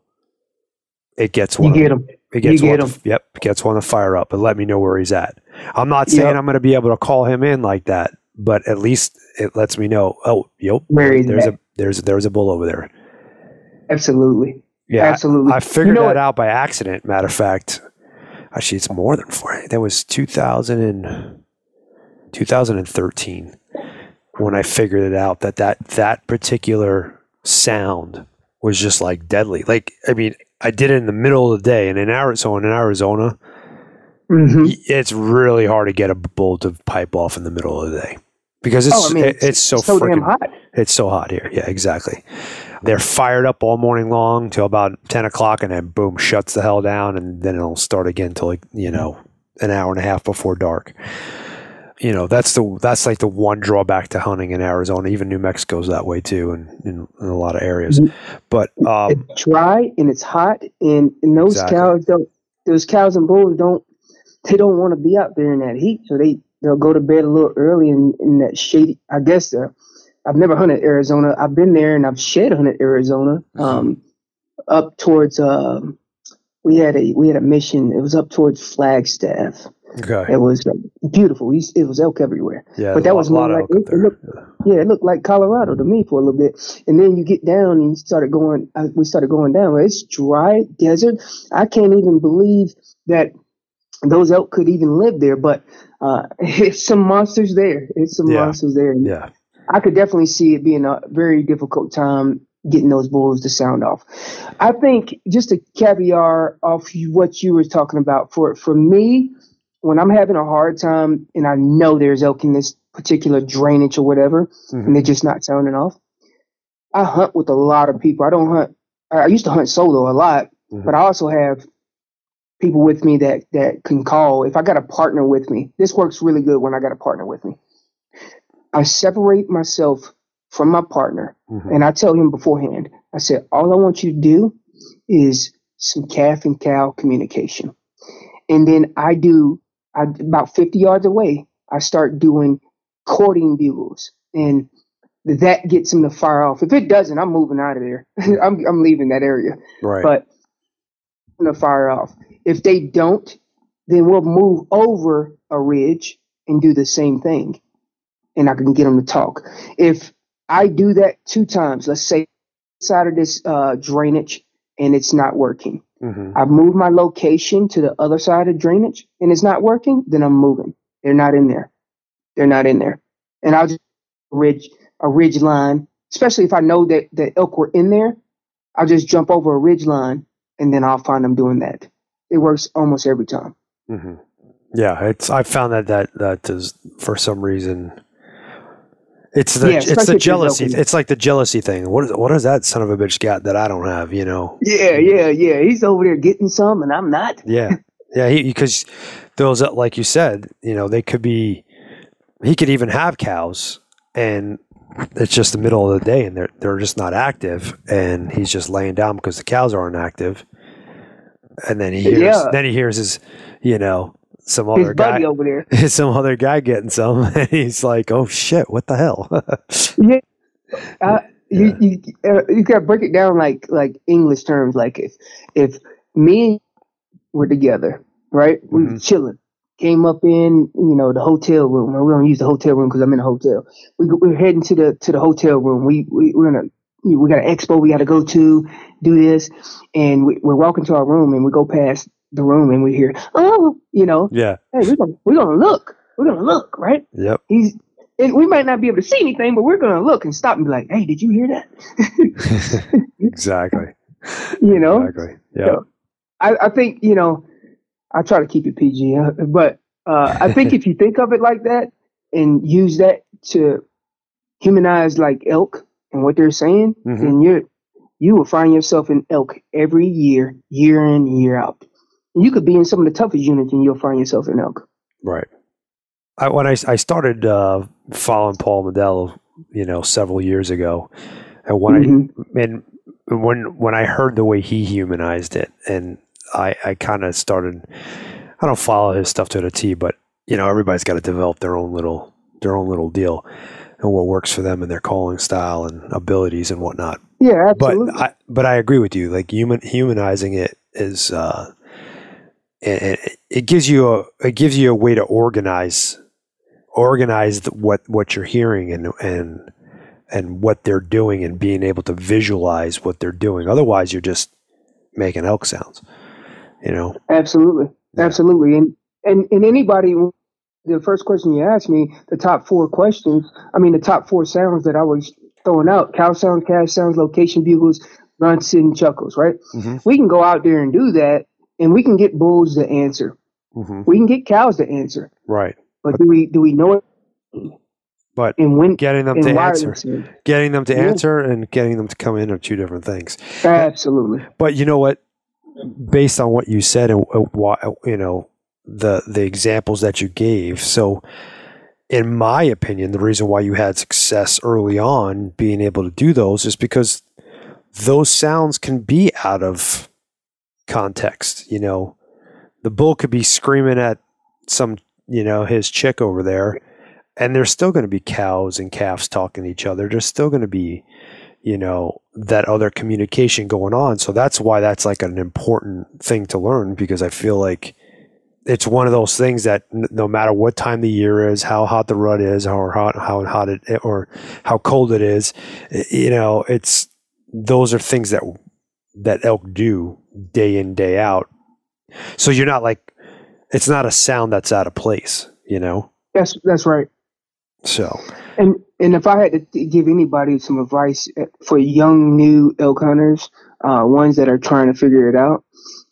it gets one. You get him. It gets you one. get him. To, yep, gets one to fire up and let me know where he's at. I'm not saying yep. I'm going to be able to call him in like that, but at least it lets me know. Oh, yep, where he's there's at. a there's there's a bull over there. Absolutely. Yeah, absolutely. I, I figured you know that what? out by accident. Matter of fact, actually, it's more than four. That was two thousand and, two thousand thirteen when I figured it out that that that particular sound was just like deadly. Like, I mean, I did it in the middle of the day, and in Arizona, in Arizona, mm-hmm. it's really hard to get a bull to pipe off in the middle of the day because it's oh, I mean, it's, it's so, so freaking damn hot. It's so hot here. Yeah, exactly. They're fired up all morning long till about ten o'clock, and then boom, shuts the hell down, and then it'll start again till like you know an hour and a half before dark. You know, that's the that's like the one drawback to hunting in Arizona. Even New Mexico's that way too, and in, in a lot of areas. But um, it's dry and it's hot, and, and those exactly. cows don't. Those cows and bulls don't. They don't want to be out there in that heat, so they they'll go to bed a little early in, in that shady. I guess uh, I've never hunted Arizona. I've been there and I've shed hunted Arizona. Um, up towards uh, we had a we had a mission. It was up towards Flagstaff. Okay. It was uh, beautiful. It was elk everywhere. Yeah, but that lot, was more like it, it looked, yeah. yeah, it looked like Colorado to me for a little bit. And then you get down and you started going. Uh, we started going down. Where it's dry desert. I can't even believe that those elk could even live there. But uh, it's some monsters there. It's some yeah. monsters there. Yeah. I could definitely see it being a very difficult time getting those bulls to sound off. I think just to caveat off what you were talking about, for for me. when I'm having a hard time and I know there's elk in this particular drainage or whatever, mm-hmm. and they're just not sounding off, I hunt with a lot of people. I don't hunt. I used to hunt solo a lot, mm-hmm. but I also have people with me that, that can call. If I got a partner with me, this works really good when I got a partner with me. I separate myself from my partner, mm-hmm. and I tell him beforehand, I said, all I want you to do is some calf and cow communication. And then I do, I, about fifty yards away, I start doing courting bugles. And that gets him to fire off. If it doesn't, I'm moving out of there. I'm, I'm leaving that area. Right. But I'm going to fire off. If they don't, then we'll move over a ridge and do the same thing. And I can get them to talk. If I do that two times, let's say side of this uh, drainage, and it's not working. Mm-hmm. I've moved my location to the other side of drainage and it's not working, then I'm moving. They're not in there. They're not in there. And I'll just ridge a ridge line, especially if I know that the elk were in there, I'll just jump over a ridge line and then I'll find them doing that. It works almost every time. Mm-hmm. Yeah, it's I found that that that is for some reason It's the yeah, it's the jealousy. It's like the jealousy thing. What is what does that son of a bitch got that I don't have? You know? Yeah, yeah, yeah. He's over there getting some, and I'm not. Yeah, yeah. He, because those, like you said, you know, they could be. He could even have cows, and it's just the middle of the day, and they're they're just not active, and he's just laying down because the cows aren't active. And then he hears. Yeah. Then he hears his, you know. Some other His guy buddy over there. Some other guy getting some, and he's like, "Oh shit, what the hell?" yeah, uh, yeah, you you, uh, you gotta break it down like like English terms. Like if if me and you were together, right? Mm-hmm. We were chilling. Came up in you know the hotel room. We don't use the hotel room because I'm in a hotel. We we're heading to the to the hotel room. We we we're gonna. We got an expo we got to go to, do this, and we, we're walking to our room, and we go past the room, and we hear, oh, you know, yeah, hey, we're gonna we're gonna look, we're gonna look, right? Yep. He's, and we might not be able to see anything, but we're gonna look and stop and be like, hey, did you hear that? Exactly. You know. Exactly. Yeah. So I I think you know, I try to keep it P G, uh, but uh, I think if you think of it like that and use that to humanize like elk and what they're saying, mm-hmm. then you're, you will find yourself in elk every year, year in, year out. And you could be in some of the toughest units and you'll find yourself in elk. Right. I, when I, I started uh, following Paul Medel, you know, several years ago, and when mm-hmm. I and when when I heard the way he humanized it, and I, I kind of started, I don't follow his stuff to the T, but you know, everybody's got to develop their own little their own little deal. And what works for them and their calling style and abilities and whatnot. Yeah, absolutely. But I, but I agree with you. Like human humanizing it is, uh, it, it gives you a it gives you a way to organize organize what what you're hearing and and and what they're doing and being able to visualize what they're doing. Otherwise, you're just making elk sounds. You know. Absolutely, yeah. Absolutely, and and and anybody. The first question you asked me, the top four questions, I mean, the top four sounds that I was throwing out, cow sounds, calf sounds, location bugles, grunts, and chuckles, right? Mm-hmm. We can go out there and do that, and we can get bulls to answer. Mm-hmm. We can get cows to answer. Right. But, but do we do we know it? But and when, getting them to answer, getting them to yeah. answer and getting them to come in are two different things. Absolutely. But you know what? Based on what you said and why, you know, the the examples that you gave. So in my opinion, the reason why you had success early on being able to do those is because those sounds can be out of context. You know, the bull could be screaming at some, you know, his chick over there, and there's still going to be cows and calves talking to each other. There's still going to be, you know, that other communication going on. So that's why that's like an important thing to learn, because I feel like it's one of those things that no matter what time the year is, how hot the rut is, how hot, how hot it, or how cold it is, you know, it's, those are things that, that elk do day in, day out. So you're not like, it's not a sound that's out of place, you know? That's, that's right. So, and, and if I had to give anybody some advice for young, new elk hunters, uh, ones that are trying to figure it out,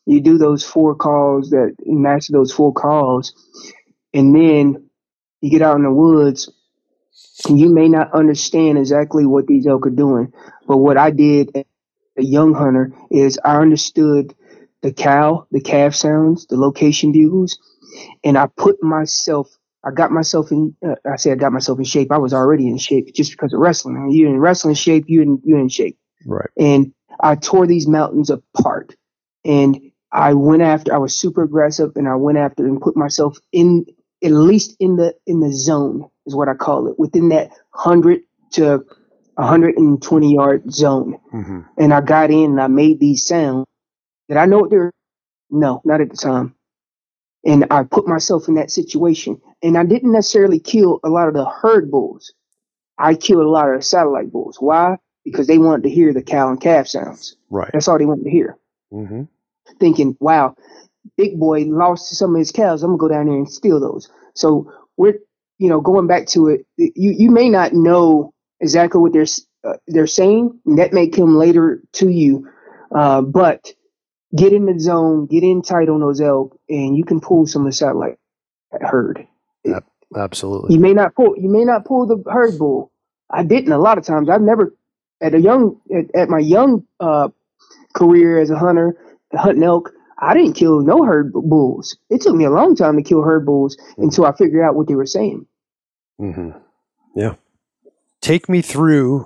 You do those four calls that master those four calls, and then you get out in the woods. And you may not understand exactly what these elk are doing, but what I did as a young hunter is I understood the cow, the calf sounds, the location bugles, and I put myself. I got myself in. Uh, I say I got myself in shape. I was already in shape just because of wrestling. I mean, you're in wrestling shape. You in you in shape. Right. And I tore these mountains apart, and I went after. I was super aggressive, and I went after and put myself in at least in the in the zone is what I call it, within that hundred to one hundred twenty yard zone. Mm-hmm. And I got in and I made these sounds. Did I know what they were? No, not at the time. And I put myself in that situation. And I didn't necessarily kill a lot of the herd bulls. I killed a lot of the satellite bulls. Why? Because they wanted to hear the cow and calf sounds. Right. That's all they wanted to hear. Mm-hmm. Thinking, wow, big boy lost some of his cows. I'm going to go down there and steal those. So we're, you know, going back to it, you, you may not know exactly what they're, uh, they're saying. And that may come later to you. Uh, but get in the zone, get in tight on those elk, and you can pull some of the satellite herd. Yep, absolutely. You may not pull. You may not pull the herd bull. I didn't a lot of times. I've never, at a young, at, at my young uh, career as a hunter, hunting elk, I didn't kill no herd bulls. It took me a long time to kill herd bulls mm-hmm. until I figured out what they were saying. Mm-hmm. Yeah. Take me through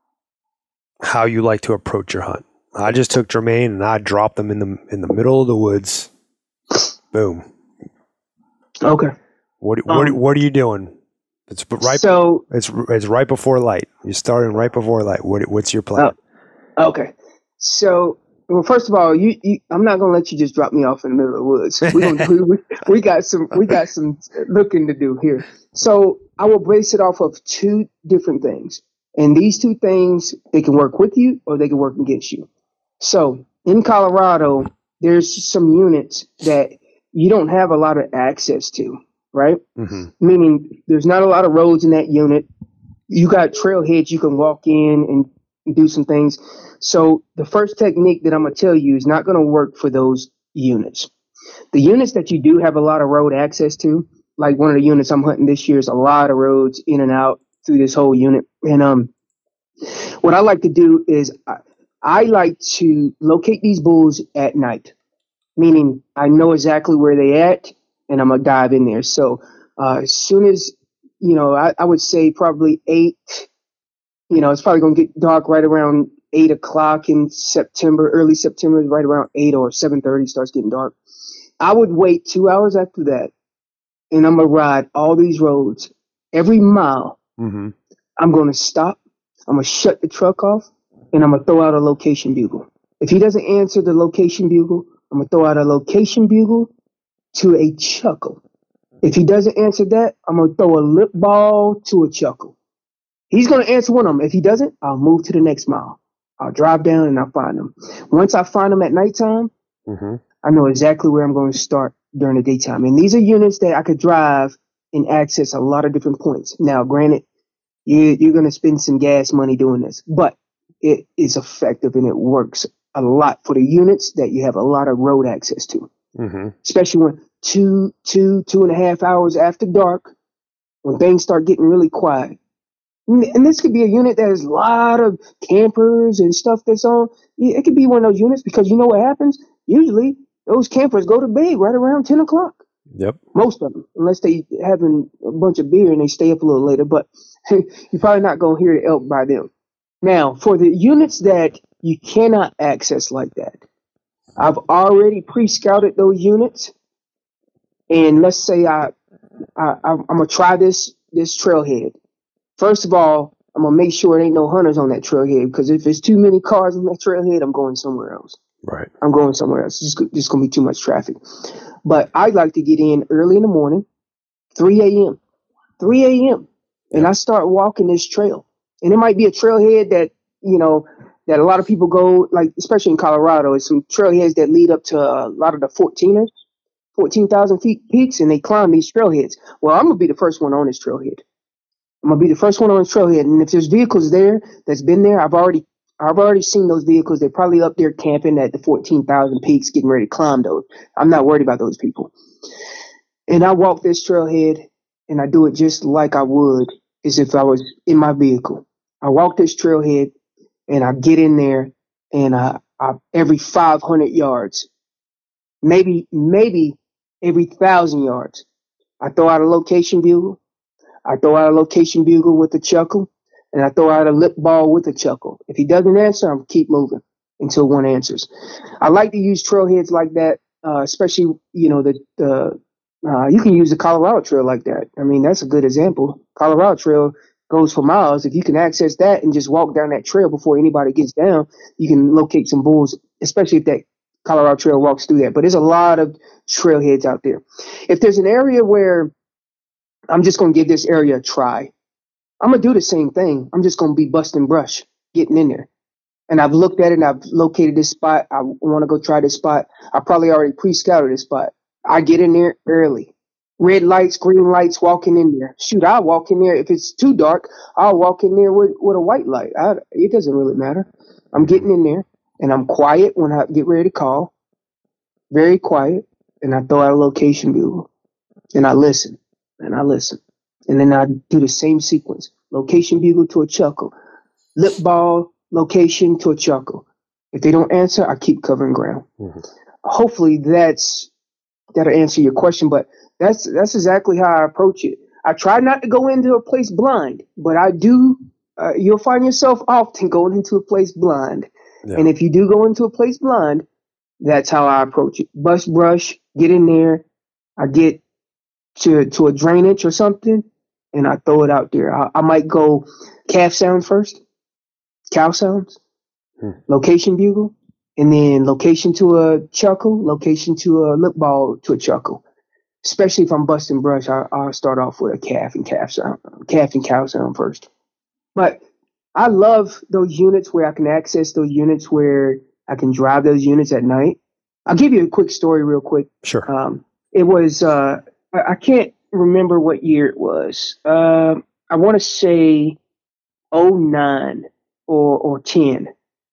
how you like to approach your hunt. I just took Jermaine and I dropped them in the in the middle of the woods. Boom. Okay. What what um, what are you doing? It's right. So it's it's right before light. You're starting right before light. What what's your plan? Uh, okay. So well, first of all, you, you I'm not gonna let you just drop me off in the middle of the woods. We gonna, we, we got some we got some looking to do here. So I will base it off of two different things, and these two things they can work with you or they can work against you. So in Colorado, there's some units that you don't have a lot of access to, right? Mm-hmm. Meaning there's not a lot of roads in that unit. You got trailheads you can walk in and do some things. So the first technique that I'm going to tell you is not going to work for those units. The units that you do have a lot of road access to, like one of the units I'm hunting this year is a lot of roads in and out through this whole unit. And um, what I like to do is I, I like to locate these bulls at night, meaning I know exactly where they at, and I'm gonna dive in there. So uh, as soon as, you know, I, I would say probably eight, you know, it's probably gonna get dark right around eight o'clock in September, early September, right around eight or seven thirty starts getting dark. I would wait two hours after that, and I'm gonna ride all these roads. Every mile, mm-hmm. I'm gonna stop. I'm gonna shut the truck off. And I'm going to throw out a location bugle. If he doesn't answer the location bugle, I'm going to throw out a location bugle to a chuckle. If he doesn't answer that, I'm going to throw a lip ball to a chuckle. He's going to answer one of them. If he doesn't, I'll move to the next mile. I'll drive down and I'll find him. Once I find him at nighttime, mm-hmm. I know exactly where I'm going to start during the daytime. And these are units that I could drive and access a lot of different points. Now, granted, you, you're going to spend some gas money doing this, but it is effective and it works a lot for the units that you have a lot of road access to, mm-hmm. especially when two, two, two and a half hours after dark, when things start getting really quiet. And this could be a unit that has a lot of campers and stuff that's on. It could be one of those units because you know what happens? Usually those campers go to bed right around ten o'clock. Yep. Most of them, unless they having a bunch of beer and they stay up a little later, but you're probably not going to hear the elk by them. Now, for the units that you cannot access like that, I've already pre-scouted those units, and let's say I, I I'm gonna try this this trailhead. First of all, I'm gonna make sure there ain't no hunters on that trailhead because if there's too many cars on that trailhead, I'm going somewhere else. Right. I'm going somewhere else. It's just, just gonna be too much traffic. But I like to get in early in the morning, three a.m., three a.m., and I start walking this trail. And it might be a trailhead that, you know, that a lot of people go, like, especially in Colorado, it's some trailheads that lead up to a lot of the fourteeners, fourteen thousand feet peaks, and they climb these trailheads. Well, I'm going to be the first one on this trailhead. I'm going to be the first one on this trailhead. And if there's vehicles there that's been there, I've already, I've already seen those vehicles. They're probably up there camping at the fourteen thousand peaks, getting ready to climb those. I'm not worried about those people. And I walk this trailhead, and I do it just like I would as if I was in my vehicle. I walk this trailhead, and I get in there, and I, I every five hundred yards, maybe maybe every thousand yards, I throw out a location bugle. I throw out a location bugle with a chuckle, and I throw out a lip ball with a chuckle. If he doesn't answer, I'm keep moving until one answers. I like to use trailheads like that, uh, especially you know the the uh, you can use the Colorado Trail like that. I mean, that's a good example. Colorado Trail goes for miles. If you can access that and just walk down that trail before anybody gets down, you can locate some bulls, especially if that Colorado Trail walks through that. But there's a lot of trailheads out there. If there's an area where I'm just going to give this area a try, I'm going to do the same thing. I'm just going to be busting brush, getting in there. And I've looked at it and I've located this spot. I want to go try this spot. I probably already pre-scouted this spot. I get in there early. Red lights, green lights, walking in there. Shoot, I'll walk in there. If it's too dark, I'll walk in there with, with a white light. I, it doesn't really matter. I'm getting in there, and I'm quiet when I get ready to call. Very quiet. And I throw out a location bugle. And I listen. And I listen. And then I do the same sequence. Location bugle to a chuckle. Lip ball, location to a chuckle. If they don't answer, I keep covering ground. Mm-hmm. Hopefully that's that'll answer your question, but that's that's exactly how I approach it. I try not to go into a place blind, but I do. Uh, you'll find yourself often going into a place blind, yeah. And if you do go into a place blind, that's how I approach it. Bust brush, get in there. I get to to a drainage or something, and I throw it out there. I, I might go calf sound first, cow sounds, hmm. location bugle. And then location to a chuckle, location to a lip ball to a chuckle. Especially if I'm busting brush, I, I'll start off with a calf and calf sound, calf and cow sound first. But I love those units where I can access those units where I can drive those units at night. I'll give you a quick story real quick. Sure. Um, it was, uh, I, I can't remember what year it was. Uh, I want to say oh nine or, or ten.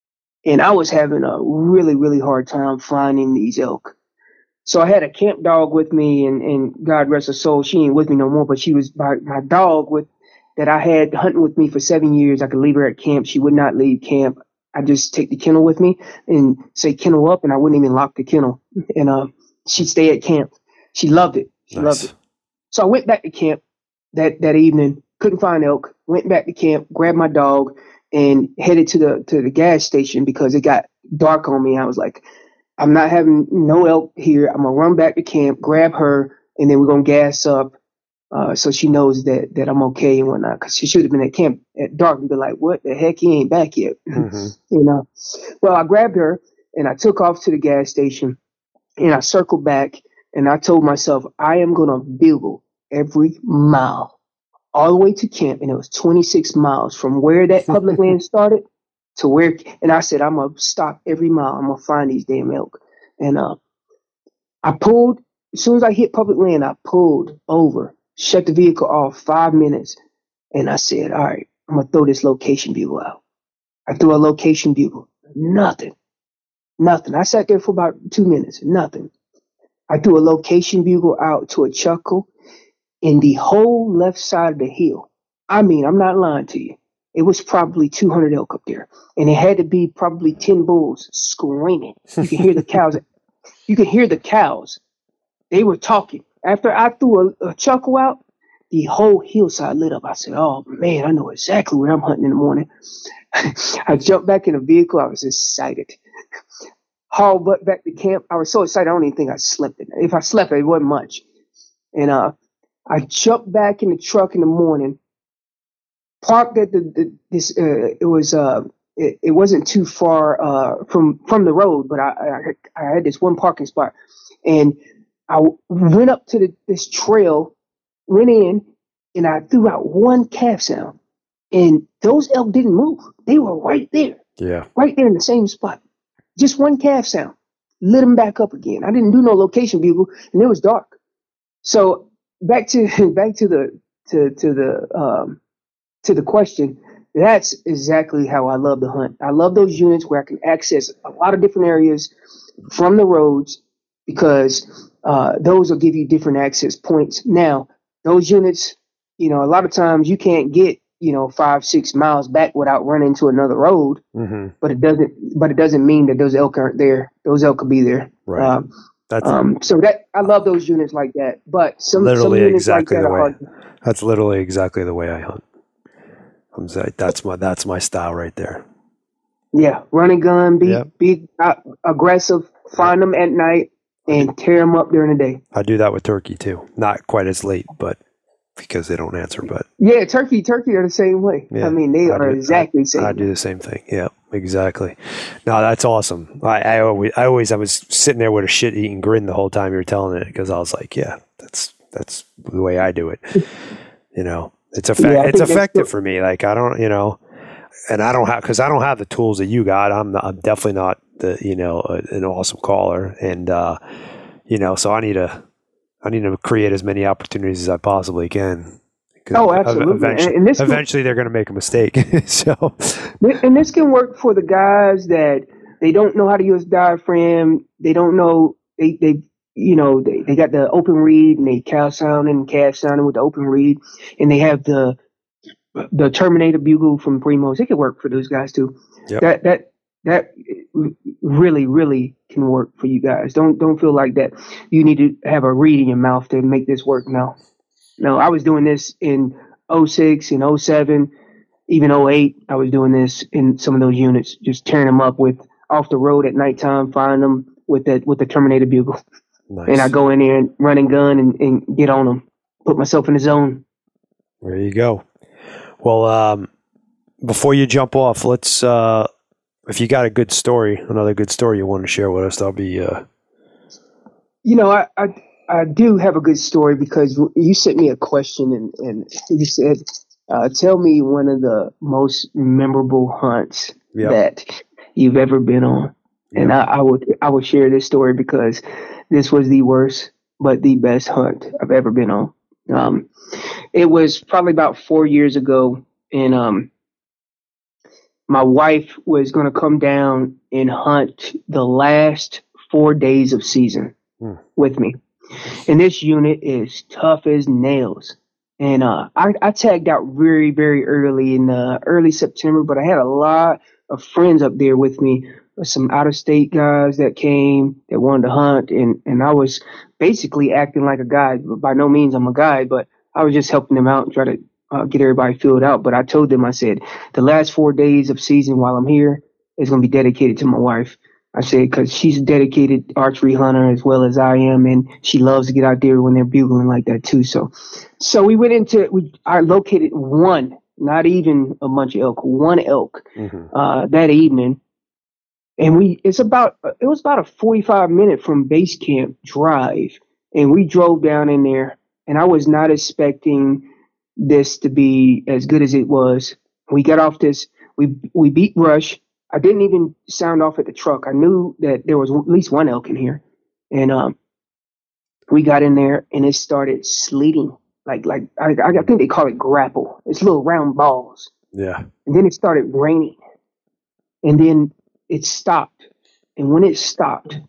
And I was having a really, really hard time finding these elk. So I had a camp dog with me, and, and God rest her soul, she ain't with me no more, but she was my, my dog with that I had hunting with me for seven years. I could leave her at camp. She would not leave camp. I just take the kennel with me and say kennel up, and I wouldn't even lock the kennel. And uh, she'd stay at camp. She loved it. She nice. loved it. So I went back to camp that, that evening, couldn't find elk, went back to camp, grabbed my dog, and headed to the to the gas station because it got dark on me. I was like, I'm not having no elk here. I'm gonna run back to camp, grab her, and then we're gonna gas up, uh, so she knows that that I'm okay and whatnot. Because she should have been at camp at dark and be like, "What the heck? He ain't back yet," mm-hmm. you know. Well, I grabbed her and I took off to the gas station, and I circled back and I told myself, I am gonna bugle every mile all the way to camp, and it was twenty-six miles from where that public land started to where, and I said, I'm going to stop every mile. I'm going to find these damn elk. And uh, I pulled, as soon as I hit public land, I pulled over, shut the vehicle off five minutes, and I said, all right, I'm going to throw this location bugle out. I threw a location bugle. Nothing. Nothing. I sat there for about two minutes. Nothing. I threw a location bugle out to a chuckle in the whole left side of the hill. I mean, I'm not lying to you. It was probably two hundred elk up there. And it had to be probably ten bulls screaming. You can hear the cows. You can hear the cows. They were talking. After I threw a, a chuckle out, the whole hillside lit up. I said, oh, man, I know exactly where I'm hunting in the morning. I jumped back in the vehicle. I was excited. Hauled butt back to camp. I was so excited, I don't even think I slept. In If I slept, it wasn't much. And uh, I jumped back in the truck in the morning, parked at the, the this. Uh, it was uh, it, it wasn't too far uh from from the road, but I, I I had this one parking spot, and I went up to the, this trail, went in, and I threw out one calf sound, and those elk didn't move. They were right there, yeah, right there in the same spot. Just one calf sound, lit them back up again. I didn't do no location bugle, and it was dark. So back to back to the to to the um to the question That's exactly how I love to hunt. I love those units where I can access a lot of different areas from the roads because uh, those will give you different access points. Now, those units, you know, a lot of times you can't get, you know, five, six miles back without running into another road. Mm-hmm. But it doesn't. But it doesn't mean that those elk aren't there. Those elk could be there. Right. Um, That's um, so that I love those units like that. But some literally some units exactly like that the way. are hard. That's literally exactly the way I hunt. I'm saying that's my that's my style right there. Yeah, run and gun, be yep. be uh, aggressive, find yep. them at night, and tear them up during the day. I do that with turkey too. Not quite as late, but because they don't answer. But yeah, turkey, turkey are the same way. Yeah, I mean, they I are do, exactly I, the same. I do the same thing. Yeah, exactly. No, that's awesome. I, I always, I always, I was sitting there with a shit-eating grin the whole time you were telling it because I was like, yeah, that's that's the way I do it. You know, it's effect, yeah, it's effective for me. Like I don't, you know, and I don't have because I don't have the tools that you got. I'm, not, I'm definitely not the, you know, a, an awesome caller, and uh, you know, so I need to. I need to create as many opportunities as I possibly can. Oh, absolutely. Eventually, and, and this eventually can, they're going to make a mistake. So, and this can work for the guys that they don't know how to use diaphragm. They don't know they they you know they, they got the open reed and they cow sounding and calf sounding with the open reed, and they have the the Terminator bugle from Primos. It can work for those guys too. Yep. That that that really really can work for you guys. Don't don't feel like that you need to have a reed in your mouth to make this work. No, no. I was doing this in oh six and oh seven, even oh eight. I was doing this in some of those units, just tearing them up with off the road at nighttime, find them with that with the Terminator bugle, nice. And I go in there and run and gun and, and get on them, put myself in the zone. There you go. Well, um, before you jump off, let's. Uh, If you got a good story, another good story you want to share with us, that'll be. Uh... You know, I, I I do have a good story because you sent me a question and, and you said, uh, "Tell me one of the most memorable hunts yep. that you've ever been on." Yep. And I, I would I would share this story because this was the worst but the best hunt I've ever been on. Um, it was probably about four years ago, and um. my wife was going to come down and hunt the last four days of season hmm. with me. And this unit is tough as nails. And uh, I, I tagged out very, very early in uh, early September, but I had a lot of friends up there with me, some out-of-state guys that came that wanted to hunt. And, and I was basically acting like a guide. By no means I'm a guide, but I was just helping them out and try to Uh, get everybody filled out. But I told them, I said, the last four days of season while I'm here is going to be dedicated to my wife. I said, because she's a dedicated archery hunter as well as I am, and she loves to get out there when they're bugling like that too. So, so we went into, we I located one, not even a bunch of elk, one elk mm-hmm. uh, that evening. And we, it's about, it was about a forty-five minute from base camp drive. And we drove down in there, and I was not expecting this to be as good as it was. We got off this, we we beat brush. I didn't even sound off at the truck. I knew that there was at least one elk in here. And um, we got in there and it started sleeting. Like, like I, I think they call it grapple. It's little round balls. Yeah. And then it started raining. And then it stopped. And when it stopped,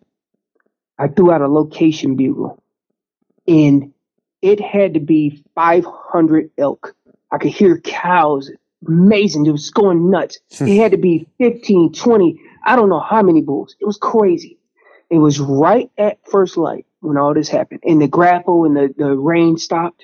I threw out a location bugle. And it had to be five hundred elk. I could hear cows. Amazing. It was going nuts. It had to be fifteen, twenty. I don't know how many bulls. It was crazy. It was right at first light when all this happened. And the grapple and the, the rain stopped.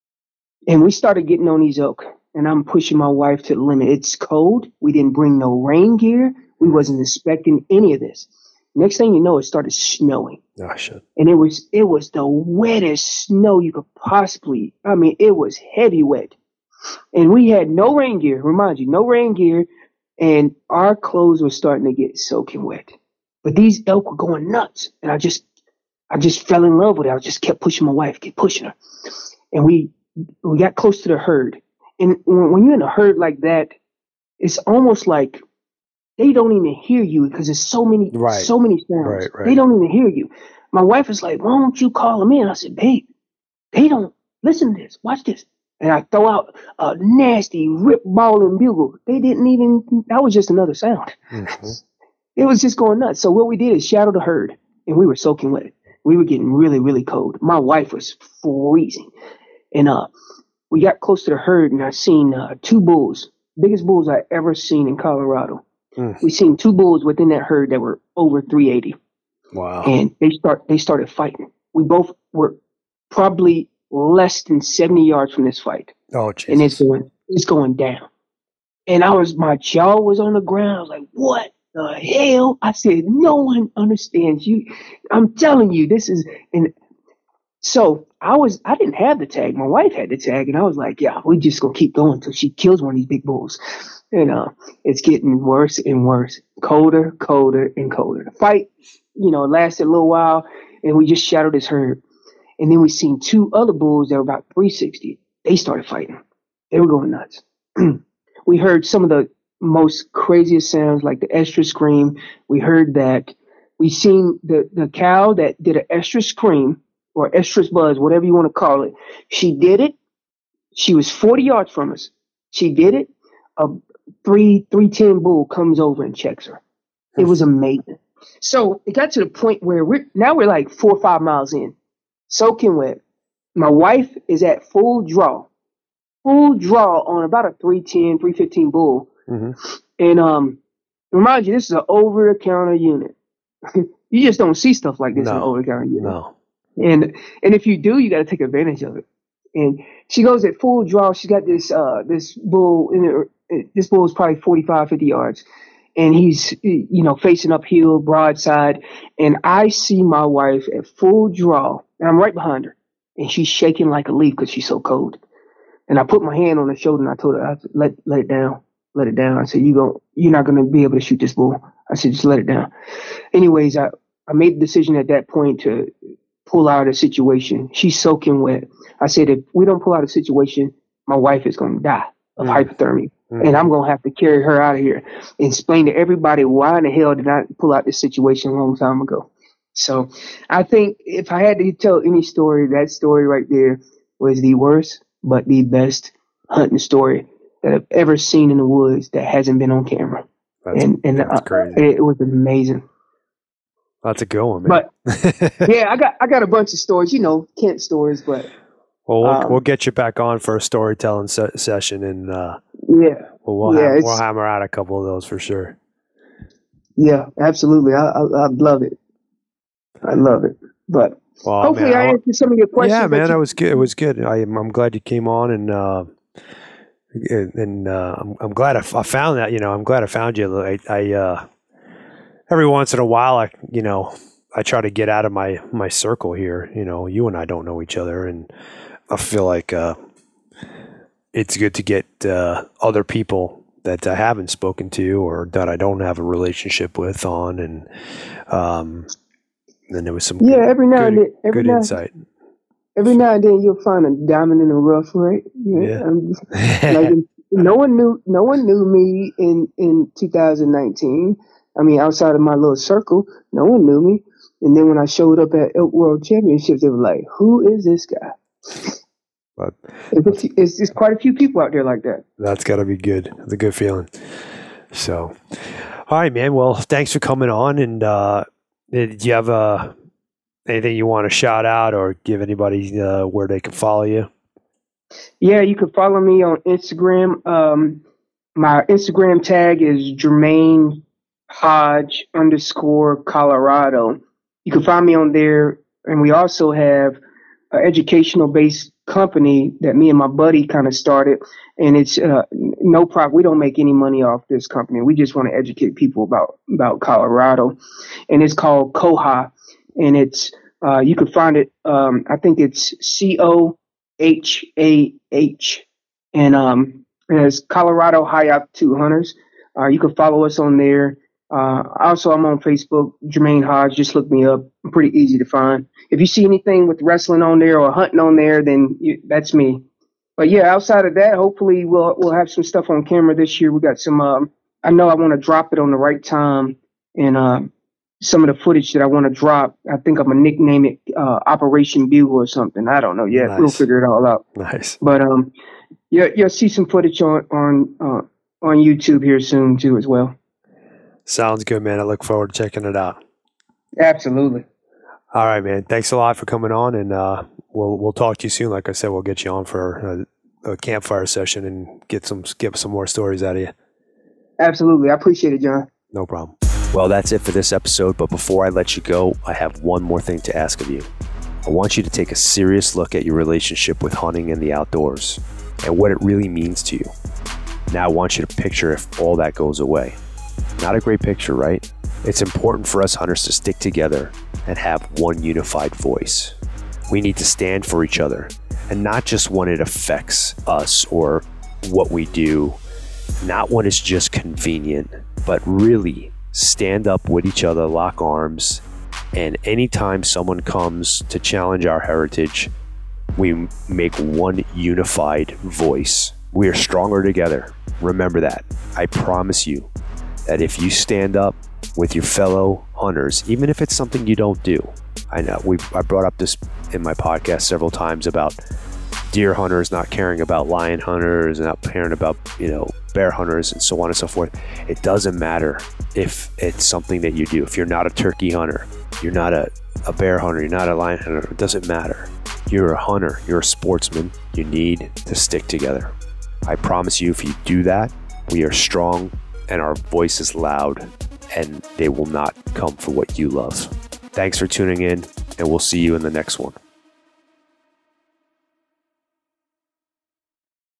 And we started getting on these elk. And I'm pushing my wife to the limit. It's cold. We didn't bring no rain gear. We wasn't expecting any of this. Next thing you know, it started snowing. Oh, shit. And it was it was the wettest snow you could possibly, I mean, it was heavy wet. And we had no rain gear, remind you, no rain gear, and our clothes were starting to get soaking wet. But these elk were going nuts, and I just I just fell in love with it. I just kept pushing my wife, kept pushing her. And we we got close to the herd. And when, when you're in a herd like that, it's almost like they don't even hear you because there's so many, right. so many sounds. Right, right. They don't even hear you. My wife is like, why don't you call them in? I said, babe, they don't listen to this. Watch this. and I throw out a nasty rip ball and bugle. They didn't even, that was just another sound. Mm-hmm. It was just going nuts. So what we did is shadow the herd, and we were soaking wet. We were getting really, really cold. My wife was freezing. And uh, we got close to the herd, and I seen uh, two bulls, biggest bulls I ever seen in Colorado. Mm. We seen two bulls within that herd that were over three eighty. Wow. And they start they started fighting. We both were probably less than seventy yards from this fight. Oh, Jesus. And it's going it's going down. And I was my jaw was on the ground. I was like, what the hell? I said, no one understands you. I'm telling you, this is and so I was I didn't have the tag. My wife had the tag, and I was like, yeah, we just gonna keep going until she kills one of these big bulls. And uh, it's getting worse and worse, colder, colder, and colder. The fight, you know, lasted a little while, and we just shadowed this herd. And then we seen two other bulls that were about three sixty. They started fighting. They were going nuts. We heard some of the most craziest sounds, like the extra scream. We heard that. We seen the, the cow that did an extra scream or extra buzz, whatever you want to call it. She did it. She was forty yards from us. She did it. A three three ten bull comes over and checks her. It was amazing. So it got to the point where we're now we're like four or five miles in, soaking wet. My wife is at full draw, full draw on about a three ten, three fifteen bull. Mm-hmm. And um, remind you, this is an over-the-counter unit. You just don't see stuff like this no, in an over-the-counter unit. No. And and if you do, you got to take advantage of it. And she goes at full draw. She's got this uh this bull in her. This bull is probably forty-five, fifty yards. And he's, you know, facing uphill, broadside. And I see my wife at full draw. And I'm right behind her. And she's shaking like a leaf because she's so cold. And I put my hand on her shoulder and I told her, I said, let, let it down. Let it down. I said, you go, you're not going to be able to shoot this bull. I said, just let it down. Anyways, I, I made the decision at that point to pull out of the situation. She's soaking wet. I said, if we don't pull out of the situation, my wife is going to die of mm. hypothermia. Mm-hmm. And I'm going to have to carry her out of here and explain to everybody why in the hell did I pull out this situation a long time ago. So I think if I had to tell any story, that story right there was the worst, but the best hunting story that I've ever seen in the woods that hasn't been on camera. That's, and and that's uh, crazy. It was amazing. That's a good one, man. But yeah, I got I got a bunch of stories, you know, Kent stories, but well, we'll, um, we'll get you back on for a storytelling se- session, and uh, yeah, we'll we'll, yeah, ham- we'll hammer out a couple of those for sure. Yeah, absolutely. I I, I love it. I love it. But well, hopefully, man, I answered some of your questions. Yeah, man, you- it was good. It was good. I, I'm glad you came on, and uh, and uh, I'm I'm glad I, f- I found that. You know, I'm glad I found you. I, I uh, every once in a while, I you know, I try to get out of my my circle here. You know, you and I don't know each other, and I feel like uh, it's good to get uh, other people that I haven't spoken to or that I don't have a relationship with on, and um, then there was some yeah. good, Every now good, and then, every good now, insight. Every now and then, you'll find a diamond in the rough, right? Yeah. Um, like no one knew. No one knew me in in two thousand nineteen. I mean, outside of my little circle, no one knew me. And then when I showed up at Elk World Championships, they were like, "Who is this guy?" But it's, it's just quite a few people out there like that. That's got to be good. It's a good feeling. So, all right, man. Well, thanks for coming on. And uh, do you have uh, anything you want to shout out or give anybody uh, where they can follow you? Yeah, you can follow me on Instagram. Um, my Instagram tag is Jermaine Hodge underscore Colorado. You can find me on there. And we also have an educational based company that me and my buddy kind of started. And it's uh, no profit. We don't make any money off this company. We just want to educate people about, about Colorado. And it's called Koha. And it's, uh, you can find it, um, I think it's C O H A H. And um, it's Colorado Hayop Hunters. Uh, you can follow us on there. Uh, also, I'm on Facebook, Jermaine Hodge. Just look me up. I'm pretty easy to find. If you see anything with wrestling on there or hunting on there, then you, that's me. But yeah, outside of that, hopefully we'll we'll have some stuff on camera this year. We got some. Um, I know I want to drop it on the right time, and uh, some of the footage that I want to drop. I think I'm gonna nickname it uh, Operation Bugle or something. I don't know yet. Nice. We'll figure it all out. Nice. But um, yeah, you'll see some footage on on uh, on YouTube here soon too as well. Sounds good, man. I look forward to checking it out. Absolutely. All right, man. Thanks a lot for coming on, and uh, we'll we'll talk to you soon. Like I said, we'll get you on for a, a campfire session and get some get some more stories out of you. Absolutely. I appreciate it, John. No problem. Well, that's it for this episode, but before I let you go, I have one more thing to ask of you. I want you to take a serious look at your relationship with hunting and the outdoors and what it really means to you. Now I want you to picture if all that goes away. Not a great picture, right? It's important for us hunters to stick together and have one unified voice. We need to stand for each other, and not just when it affects us or what we do, not when it's just convenient, but really stand up with each other, lock arms, and anytime someone comes to challenge our heritage, we make one unified voice. We are stronger together. Remember that. I promise you that if you stand up with your fellow hunters, even if it's something you don't do. I know we I brought up this in my podcast several times about deer hunters not caring about lion hunters and not caring about, you know, bear hunters and so on and so forth. It doesn't matter if it's something that you do. If you're not a turkey hunter, you're not a, a bear hunter, you're not a lion hunter, it doesn't matter. You're a hunter, you're a sportsman. You need to stick together. I promise you, if you do that, we are strong and our voice is loud, and they will not come for what you love. Thanks for tuning in, and we'll see you in the next one.